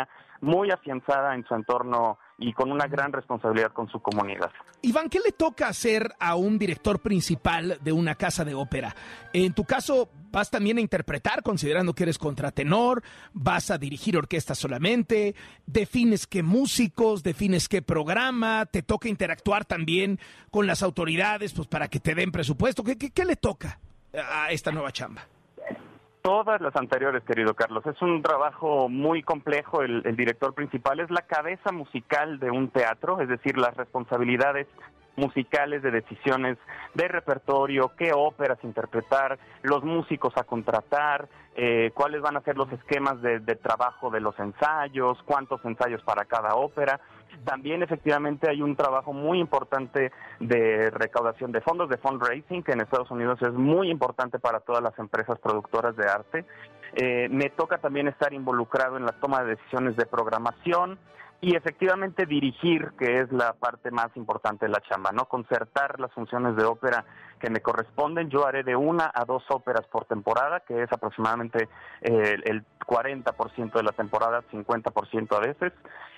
muy afianzada en su entorno y con una gran responsabilidad con su comunidad. Iván, ¿qué le toca hacer a un director principal de una casa de ópera? En tu caso, ¿vas también a interpretar, considerando que eres contratenor? ¿Vas a dirigir orquesta solamente? ¿Defines qué músicos? ¿Defines qué programa? ¿Te toca interactuar también con las autoridades pues, para que te den presupuesto? ¿Qué, qué, qué le toca a esta nueva chamba? Todas las anteriores, querido Carlos. Es un trabajo muy complejo. El, el director principal es la cabeza musical de un teatro, es decir, las responsabilidades musicales de decisiones de repertorio, qué óperas interpretar, los músicos a contratar, eh, cuáles van a ser los esquemas de, de trabajo de los ensayos, cuántos ensayos para cada ópera. También efectivamente hay un trabajo muy importante de recaudación de fondos, de fundraising, que en Estados Unidos es muy importante para todas las empresas productoras de arte. Eh, me toca también estar involucrado en la toma de decisiones de programación y efectivamente dirigir, que es la parte más importante de la chamba, ¿no? Concertar las funciones de ópera que me corresponden. Yo haré de una a dos óperas por temporada, que es aproximadamente eh, el cuarenta por ciento de la temporada, cincuenta por ciento a veces,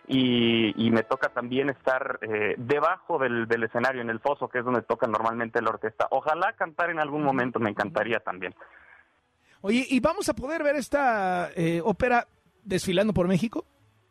y, y me toca también estar eh, debajo del, del escenario, en el foso, que es donde toca normalmente la orquesta. Ojalá cantar en algún momento, me encantaría también. Oye, ¿y vamos a poder ver esta eh, ópera desfilando por México?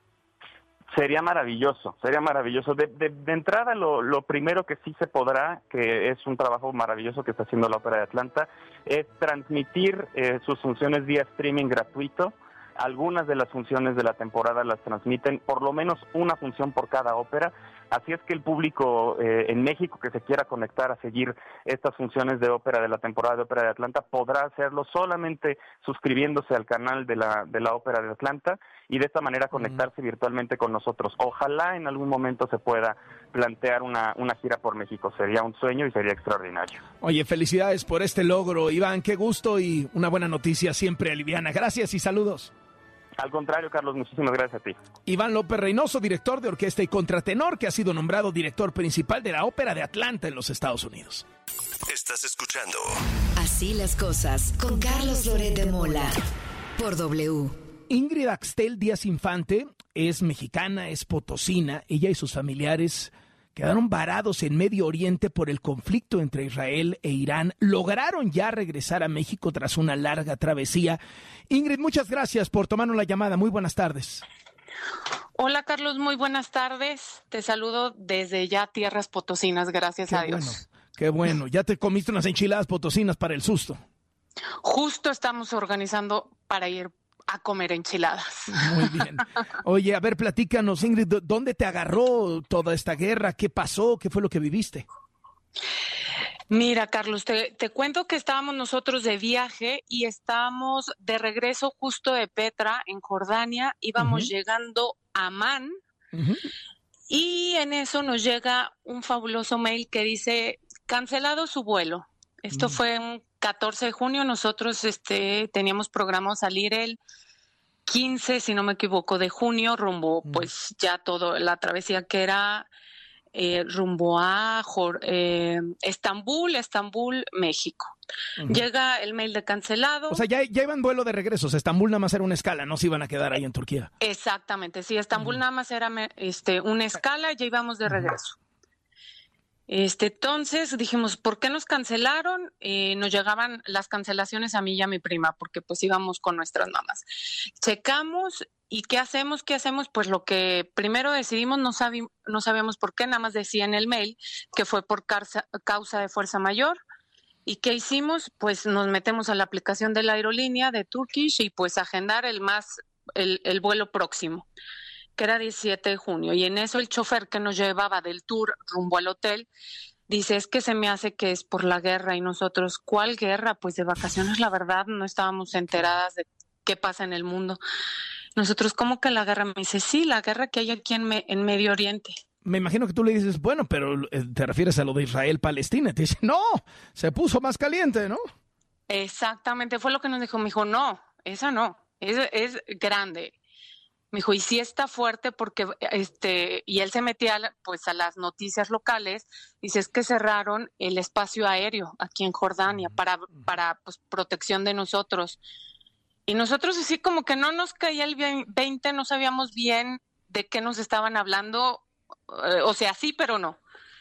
Sería maravilloso, sería maravilloso. De, de, de entrada, lo, lo primero que sí se podrá, que es un trabajo maravilloso que está haciendo la Ópera de Atlanta, es transmitir eh, sus funciones vía streaming gratuito. Algunas de las funciones de la temporada las transmiten, por lo menos una función por cada ópera. Así es que el público eh, en México que se quiera conectar a seguir estas funciones de ópera de la temporada de Ópera de Atlanta podrá hacerlo solamente suscribiéndose al canal de la de la Ópera de Atlanta y de esta manera conectarse mm. virtualmente con nosotros. Ojalá en algún momento se pueda plantear una, una gira por México. Sería un sueño y sería extraordinario. Oye, felicidades por este logro, Iván. Qué gusto y una buena noticia siempre aliviana. Gracias y saludos. Al contrario, Carlos, muchísimas gracias a ti. Iván López Reynoso, director de orquesta y contratenor, que ha sido nombrado director principal de la Ópera de Atlanta en los Estados Unidos. Estás escuchando Así las cosas con Carlos Loret de Mola por W. Ingrid Axtel Díaz Infante es mexicana, es potosina. Ella y sus familiares quedaron varados en Medio Oriente por el conflicto entre Israel e Irán. Lograron ya regresar a México tras una larga travesía. Ingrid, muchas gracias por tomarnos la llamada. Muy buenas tardes. Hola, Carlos, muy buenas tardes. Te saludo desde ya tierras potosinas, gracias qué a Dios. Bueno, qué bueno. ¿Ya te comiste unas enchiladas potosinas para el susto? Justo estamos organizando para ir a comer enchiladas. Muy bien. Oye, a ver, platícanos, Ingrid, ¿dónde te agarró toda esta guerra? ¿Qué pasó? ¿Qué fue lo que viviste? Mira, Carlos, te, te cuento que estábamos nosotros de viaje y estábamos de regreso justo de Petra, en Jordania. Íbamos uh-huh. llegando a Amán uh-huh. y en eso nos llega un fabuloso mail que dice, cancelado su vuelo. Esto uh-huh. fue un catorce de junio, nosotros este, teníamos programado salir el quince, si no me equivoco, de junio, rumbo, uh-huh. pues ya todo, la travesía que era eh, rumbo a eh, Estambul, Estambul, México. Uh-huh. Llega el mail de cancelado. O sea, ya, ya iban vuelo de regreso, o sea, Estambul nada más era una escala, no se iban a quedar ahí en Turquía. Exactamente, sí, Estambul uh-huh. nada más era este, una escala, ya íbamos de regreso. Uh-huh. Este, entonces dijimos, ¿por qué nos cancelaron? Eh, nos llegaban las cancelaciones a mí y a mi prima, porque pues íbamos con nuestras mamás. Checamos y ¿qué hacemos? ¿Qué hacemos? Pues lo que primero decidimos, no, sabi- no sabíamos por qué, nada más decía en el mail que fue por causa, causa de fuerza mayor. ¿Y qué hicimos? Pues nos metemos a la aplicación de la aerolínea de Turkish y pues agendar el más, el, el vuelo próximo, que era diecisiete de junio, y en eso el chofer que nos llevaba del tour rumbo al hotel dice, es que se me hace que es por la guerra, y nosotros, ¿cuál guerra? Pues de vacaciones, la verdad, no estábamos enteradas de qué pasa en el mundo. Nosotros, ¿cómo que la guerra? Me dice, sí, la guerra que hay aquí en, me- en Medio Oriente. Me imagino que tú le dices, bueno, pero te refieres a lo de Israel-Palestina. Te dice, no, se puso más caliente, ¿no? Exactamente, fue lo que nos dijo. Me dijo, no, esa no, es, es grande. Me dijo, y sí está fuerte porque, este, y él se metía pues a las noticias locales, dice, es que cerraron el espacio aéreo aquí en Jordania para, para pues, protección de nosotros. Y nosotros así como que no nos caía el veinte, no sabíamos bien de qué nos estaban hablando, eh, o sea, sí, pero no.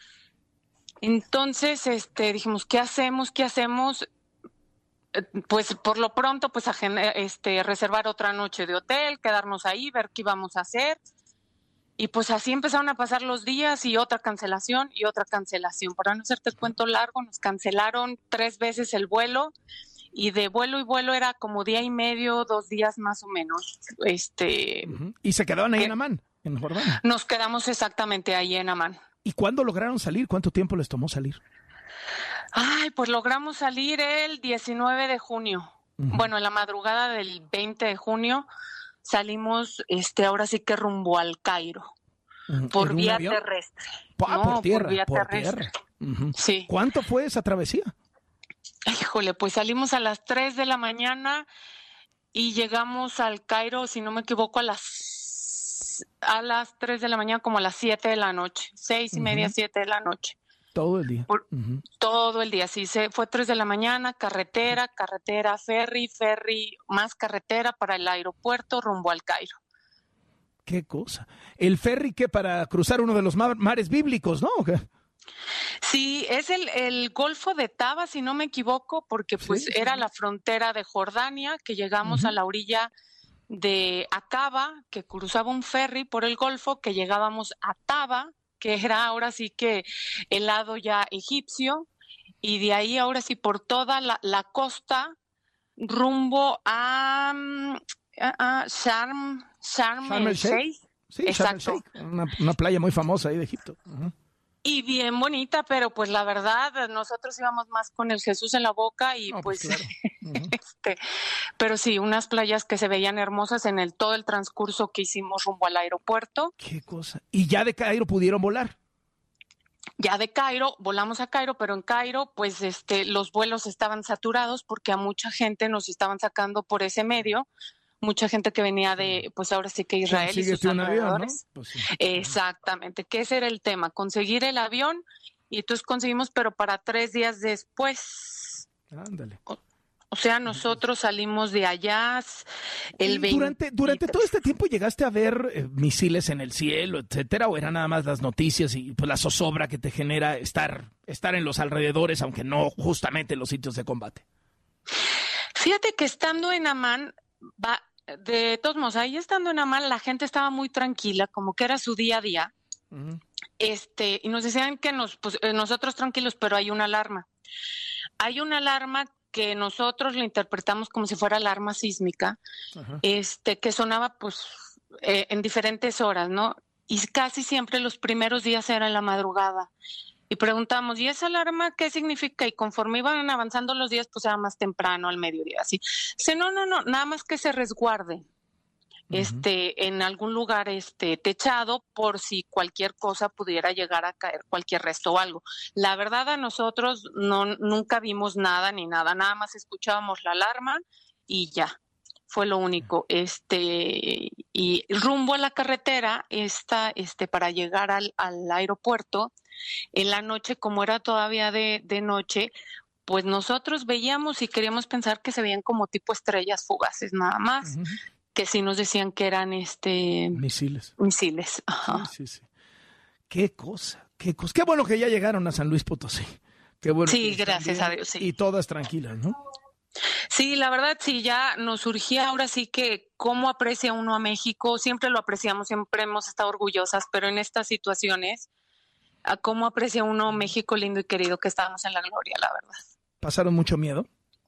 Entonces, este, dijimos, ¿qué hacemos? ¿Qué hacemos? Eh, pues por lo pronto, pues a, este, reservar otra noche de hotel, quedarnos ahí, ver qué íbamos a hacer. Y pues así empezaron a pasar los días y otra cancelación y otra cancelación. Para no hacerte el cuento largo, nos cancelaron tres veces el vuelo. Y de vuelo y vuelo era como día y medio, dos días más o menos. Este, uh-huh. ¿Y se quedaban ahí en Amán, en Jordania? Nos quedamos exactamente ahí en Amán. ¿Y cuándo lograron salir? ¿Cuánto tiempo les tomó salir? Ay, pues logramos salir el diecinueve de junio. Uh-huh. Bueno, en la madrugada del veinte de junio salimos, este, ahora sí que rumbo al Cairo. Uh-huh. Por vía avión? terrestre. Ah, no, por tierra. Por vía por terrestre. Tierra. Uh-huh. Sí. ¿Cuánto fue esa travesía? Híjole, pues salimos a las tres de la mañana y llegamos al Cairo, si no me equivoco, a las a las tres de la mañana, como a las siete de la noche, seis y uh-huh. media, siete de la noche. Todo el día. Por, uh-huh. Todo el día, sí, se fue tres de la mañana, carretera, carretera, ferry, ferry, más carretera para el aeropuerto rumbo al Cairo. Qué cosa. El ferry que para cruzar uno de los mar, mares bíblicos, ¿no? Sí, es el, el Golfo de Taba, si no me equivoco, porque pues sí, era sí. la frontera de Jordania, que llegamos uh-huh. a la orilla de Acaba, que cruzaba un ferry por el Golfo, que llegábamos a Taba, que era ahora sí que el lado ya egipcio, y de ahí ahora sí por toda la, la costa rumbo a, a, a Sharm, Sharm, Sharm el Sheikh. Sí, exacto. Sharm el Sheikh, una, una playa muy famosa ahí de Egipto. Uh-huh. Y bien bonita, pero pues la verdad, nosotros íbamos más con el Jesús en la boca y no, pues, pues claro. uh-huh. este, pero sí, unas playas que se veían hermosas en el todo el transcurso que hicimos rumbo al aeropuerto. Qué cosa. ¿Y ya de Cairo pudieron volar? Ya de Cairo, volamos a Cairo, pero en Cairo, pues este, los vuelos estaban saturados porque a mucha gente nos estaban sacando por ese medio. Mucha gente que venía de, pues ahora sí que Israel y sus alrededores. Avión, ¿no? Pues sí. Exactamente, que ese era el tema, conseguir el avión, y entonces conseguimos, pero para tres días después. Ándale. O, o sea, nosotros salimos de allá el veinte. Durante, durante todo este tiempo llegaste a ver eh, misiles en el cielo, etcétera, o eran nada más las noticias y pues la zozobra que te genera estar, estar en los alrededores, aunque no justamente en los sitios de combate. Fíjate que estando en Amán, va, de todos modos, ahí estando en Amán, la gente estaba muy tranquila, como que era su día a día. Uh-huh. Este, y nos decían que nos, pues, nosotros tranquilos, pero hay una alarma. Hay una alarma que nosotros la interpretamos como si fuera alarma sísmica, uh-huh. este, que sonaba pues eh, en diferentes horas, ¿no? Y casi siempre los primeros días era en la madrugada. Y preguntamos, ¿y esa alarma qué significa? Y conforme iban avanzando los días, pues era más temprano, al mediodía, así. Dice, no, no, no, nada más que se resguarde uh-huh. este, en algún lugar este, techado por si cualquier cosa pudiera llegar a caer, cualquier resto o algo. La verdad, a nosotros no, nunca vimos nada ni nada, nada más escuchábamos la alarma y ya. Fue lo único. Este, y rumbo a la carretera, esta, este, para llegar al, al aeropuerto, en la noche, como era todavía de, de noche, pues nosotros veíamos y queríamos pensar que se veían como tipo estrellas fugaces, nada más, uh-huh. que sí nos decían que eran este misiles. Misiles. Ajá. Sí, sí, sí. Qué cosa, qué cosa. Qué bueno que ya llegaron a San Luis Potosí. Qué bueno. Sí, gracias a Dios, sí. Y todas tranquilas, ¿no? Sí, la verdad sí, ya nos surgía ahora sí que cómo aprecia uno a México, siempre lo apreciamos, siempre hemos estado orgullosas, pero en estas situaciones, a cómo aprecia uno México lindo y querido, que estábamos en la gloria, la verdad. ¿Pasaron mucho miedo?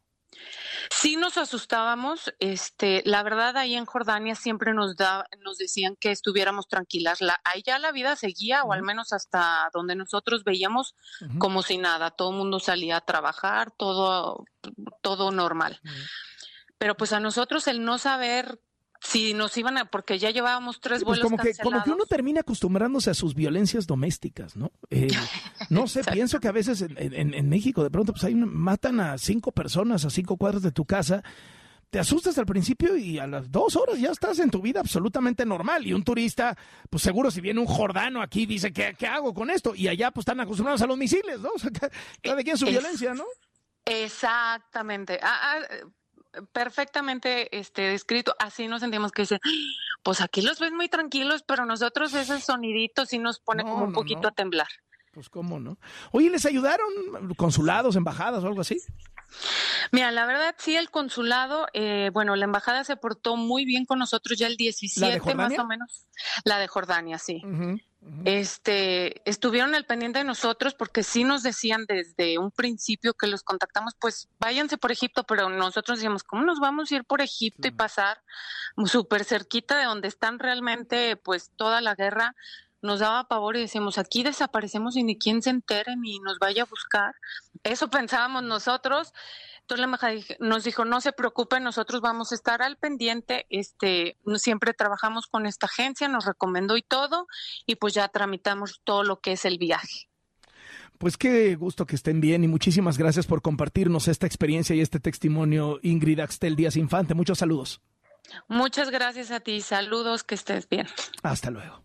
Sí nos asustábamos, este, la verdad ahí en Jordania siempre nos da, nos decían que estuviéramos tranquilas, la, ahí ya la vida seguía, uh-huh. o al menos hasta donde nosotros veíamos uh-huh. como si nada, todo el mundo salía a trabajar, todo, todo normal. Uh-huh. Pero pues a nosotros el no saber si nos iban a, porque ya llevábamos tres sí, pues vuelos como que, cancelados. como que uno termina acostumbrándose a sus violencias domésticas, ¿no? Eh, no sé, pienso que a veces en, en, en México de pronto pues ahí matan a cinco personas a cinco cuadras de tu casa, te asustas al principio y a las dos horas ya estás en tu vida absolutamente normal. Y un turista, pues seguro si viene un jordano aquí dice, ¿qué, qué hago con esto? Y allá pues están acostumbrados a los misiles, ¿no? O sea, cada quien su es, violencia, ¿no? Exactamente. Ah, ah, perfectamente este, descrito. Así nos sentimos que dicen, pues aquí los ves muy tranquilos, pero nosotros ese sonidito sí nos pone no, como un no, poquito no. a temblar. Pues cómo no. Oye, ¿les ayudaron consulados, embajadas o algo así? Mira, la verdad sí, el consulado, eh, bueno, la embajada se portó muy bien con nosotros ya el diecisiete más o menos. La de Jordania, sí. Uh-huh, uh-huh. Este, estuvieron al pendiente de nosotros porque sí nos decían desde un principio que los contactamos, pues váyanse por Egipto, pero nosotros decíamos, ¿cómo nos vamos a ir por Egipto uh-huh. y pasar súper cerquita de donde están realmente pues toda la guerra? Nos daba pavor y decíamos, aquí desaparecemos y ni quien se entere ni nos vaya a buscar. Eso pensábamos nosotros. Entonces la embajada nos dijo, no se preocupen, nosotros vamos a estar al pendiente. Este, siempre trabajamos con esta agencia, nos recomendó y todo, y pues ya tramitamos todo lo que es el viaje. Pues qué gusto que estén bien y muchísimas gracias por compartirnos esta experiencia y este testimonio, Ingrid Axtel Díaz Infante. Muchos saludos. Muchas gracias a ti, saludos, que estés bien. Hasta luego.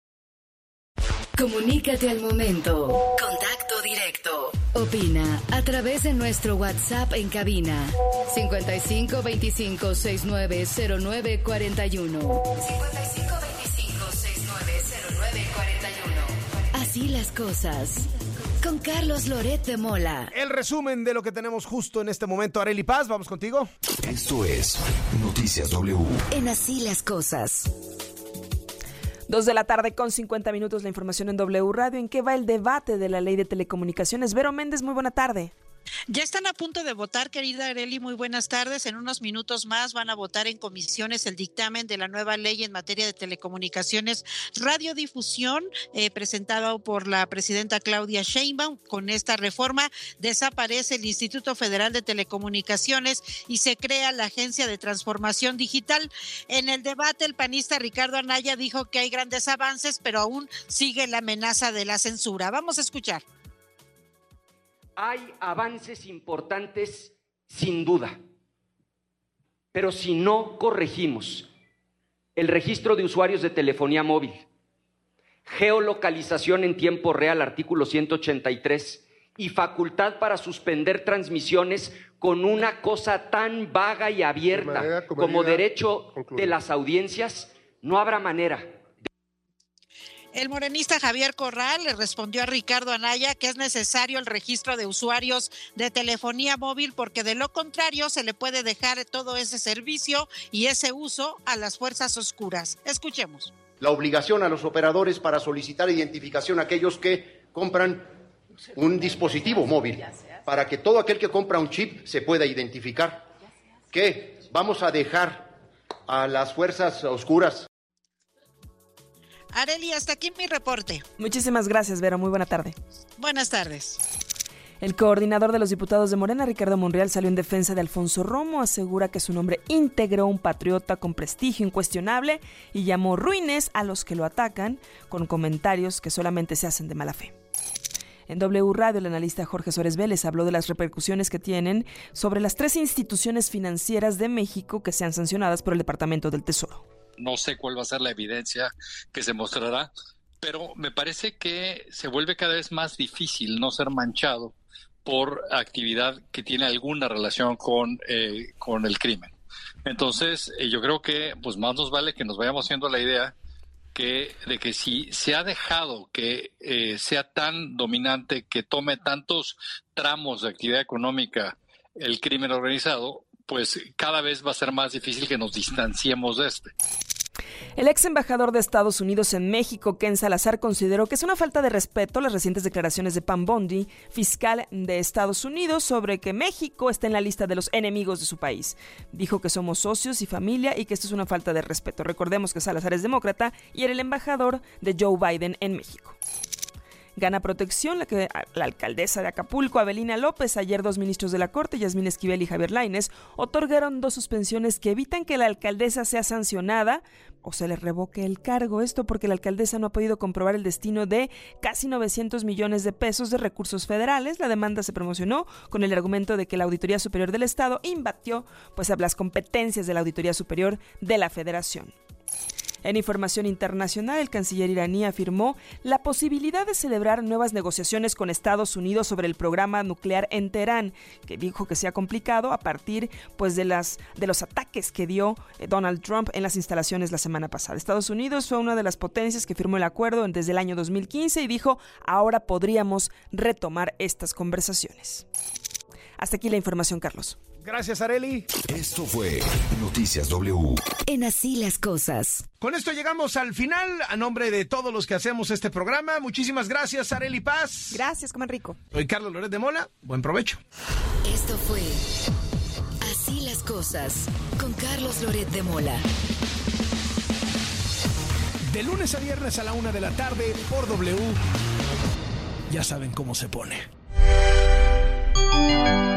Comunícate al momento. Contacto directo. Opina a través de nuestro WhatsApp en cabina cincuenta y cinco veinticinco sesenta y nueve cero nueve cuarenta y uno. cincuenta y cinco veinticinco sesenta y nueve cero nueve cuarenta y uno. Así las cosas. Con Carlos Loret de Mola. El resumen de lo que tenemos justo en este momento. Arely Paz, vamos contigo. Esto es Noticias W. En Así las cosas. Dos de la tarde con cincuenta minutos, la información en W Radio. ¿En qué va el debate de la ley de telecomunicaciones? Vero Méndez, muy buena tarde. Ya están a punto de votar, querida Arely, muy buenas tardes. En unos minutos más van a votar en comisiones el dictamen de la nueva ley en materia de telecomunicaciones, radiodifusión, eh, presentado por la presidenta Claudia Sheinbaum. Con esta reforma desaparece el Instituto Federal de Telecomunicaciones y se crea la Agencia de Transformación Digital. En el debate, el panista Ricardo Anaya dijo que hay grandes avances, pero aún sigue la amenaza de la censura. Vamos a escuchar. Hay avances importantes, sin duda, pero si no corregimos el registro de usuarios de telefonía móvil, geolocalización en tiempo real, artículo ciento ochenta y tres, y facultad para suspender transmisiones con una cosa tan vaga y abierta de como, como derecho concluir. de las audiencias, no habrá manera. El morenista Javier Corral le respondió a Ricardo Anaya que es necesario el registro de usuarios de telefonía móvil porque de lo contrario se le puede dejar todo ese servicio y ese uso a las fuerzas oscuras. Escuchemos. La obligación a los operadores para solicitar identificación a aquellos que compran un dispositivo móvil para que todo aquel que compra un chip se pueda identificar. ¿Qué? Vamos a dejar a las fuerzas oscuras. Arely, hasta aquí mi reporte. Muchísimas gracias, Vero. Muy buena tarde. Buenas tardes. El coordinador de los diputados de Morena, Ricardo Monreal, salió en defensa de Alfonso Romo, asegura que su nombre íntegro, un patriota con prestigio incuestionable, y llamó ruines a los que lo atacan con comentarios que solamente se hacen de mala fe. En W Radio, el analista Jorge Suárez Vélez habló de las repercusiones que tienen sobre las tres instituciones financieras de México que sean sancionadas por el Departamento del Tesoro. No sé cuál va a ser la evidencia que se mostrará, pero me parece que se vuelve cada vez más difícil no ser manchado por actividad que tiene alguna relación con, eh, con el crimen. Entonces, eh, yo creo que pues más nos vale que nos vayamos haciendo la idea que de que si se ha dejado que eh, sea tan dominante, que tome tantos tramos de actividad económica el crimen organizado, pues cada vez va a ser más difícil que nos distanciemos de este. El ex embajador de Estados Unidos en México, Ken Salazar, consideró que es una falta de respeto las recientes declaraciones de Pam Bondi, fiscal de Estados Unidos, sobre que México está en la lista de los enemigos de su país. Dijo que somos socios y familia y que esto es una falta de respeto. Recordemos que Salazar es demócrata y era el embajador de Joe Biden en México. Gana protección la, que, la alcaldesa de Acapulco, Avelina López. Ayer dos ministros de la Corte, Yasmín Esquivel y Javier Lainez, otorgaron dos suspensiones que evitan que la alcaldesa sea sancionada o se le revoque el cargo. Esto porque la alcaldesa no ha podido comprobar el destino de casi novecientos millones de pesos de recursos federales. La demanda se promocionó con el argumento de que la Auditoría Superior del Estado invadió pues, las competencias de la Auditoría Superior de la Federación. En información internacional, el canciller iraní afirmó la posibilidad de celebrar nuevas negociaciones con Estados Unidos sobre el programa nuclear en Teherán, que dijo que se ha complicado a partir pues, de, las, de los ataques que dio Donald Trump en las instalaciones la semana pasada. Estados Unidos fue una de las potencias que firmó el acuerdo desde el año dos mil quince y dijo, ahora podríamos retomar estas conversaciones. Hasta aquí la información, Carlos. Gracias, Arely. Esto fue Noticias W. En Así las Cosas. Con esto llegamos al final. A nombre de todos los que hacemos este programa, muchísimas gracias, Arely Paz. Gracias, coman rico. Soy Carlos Loret de Mola. Buen provecho. Esto fue Así las Cosas con Carlos Loret de Mola. De lunes a viernes a la una de la tarde por W. Ya saben cómo se pone.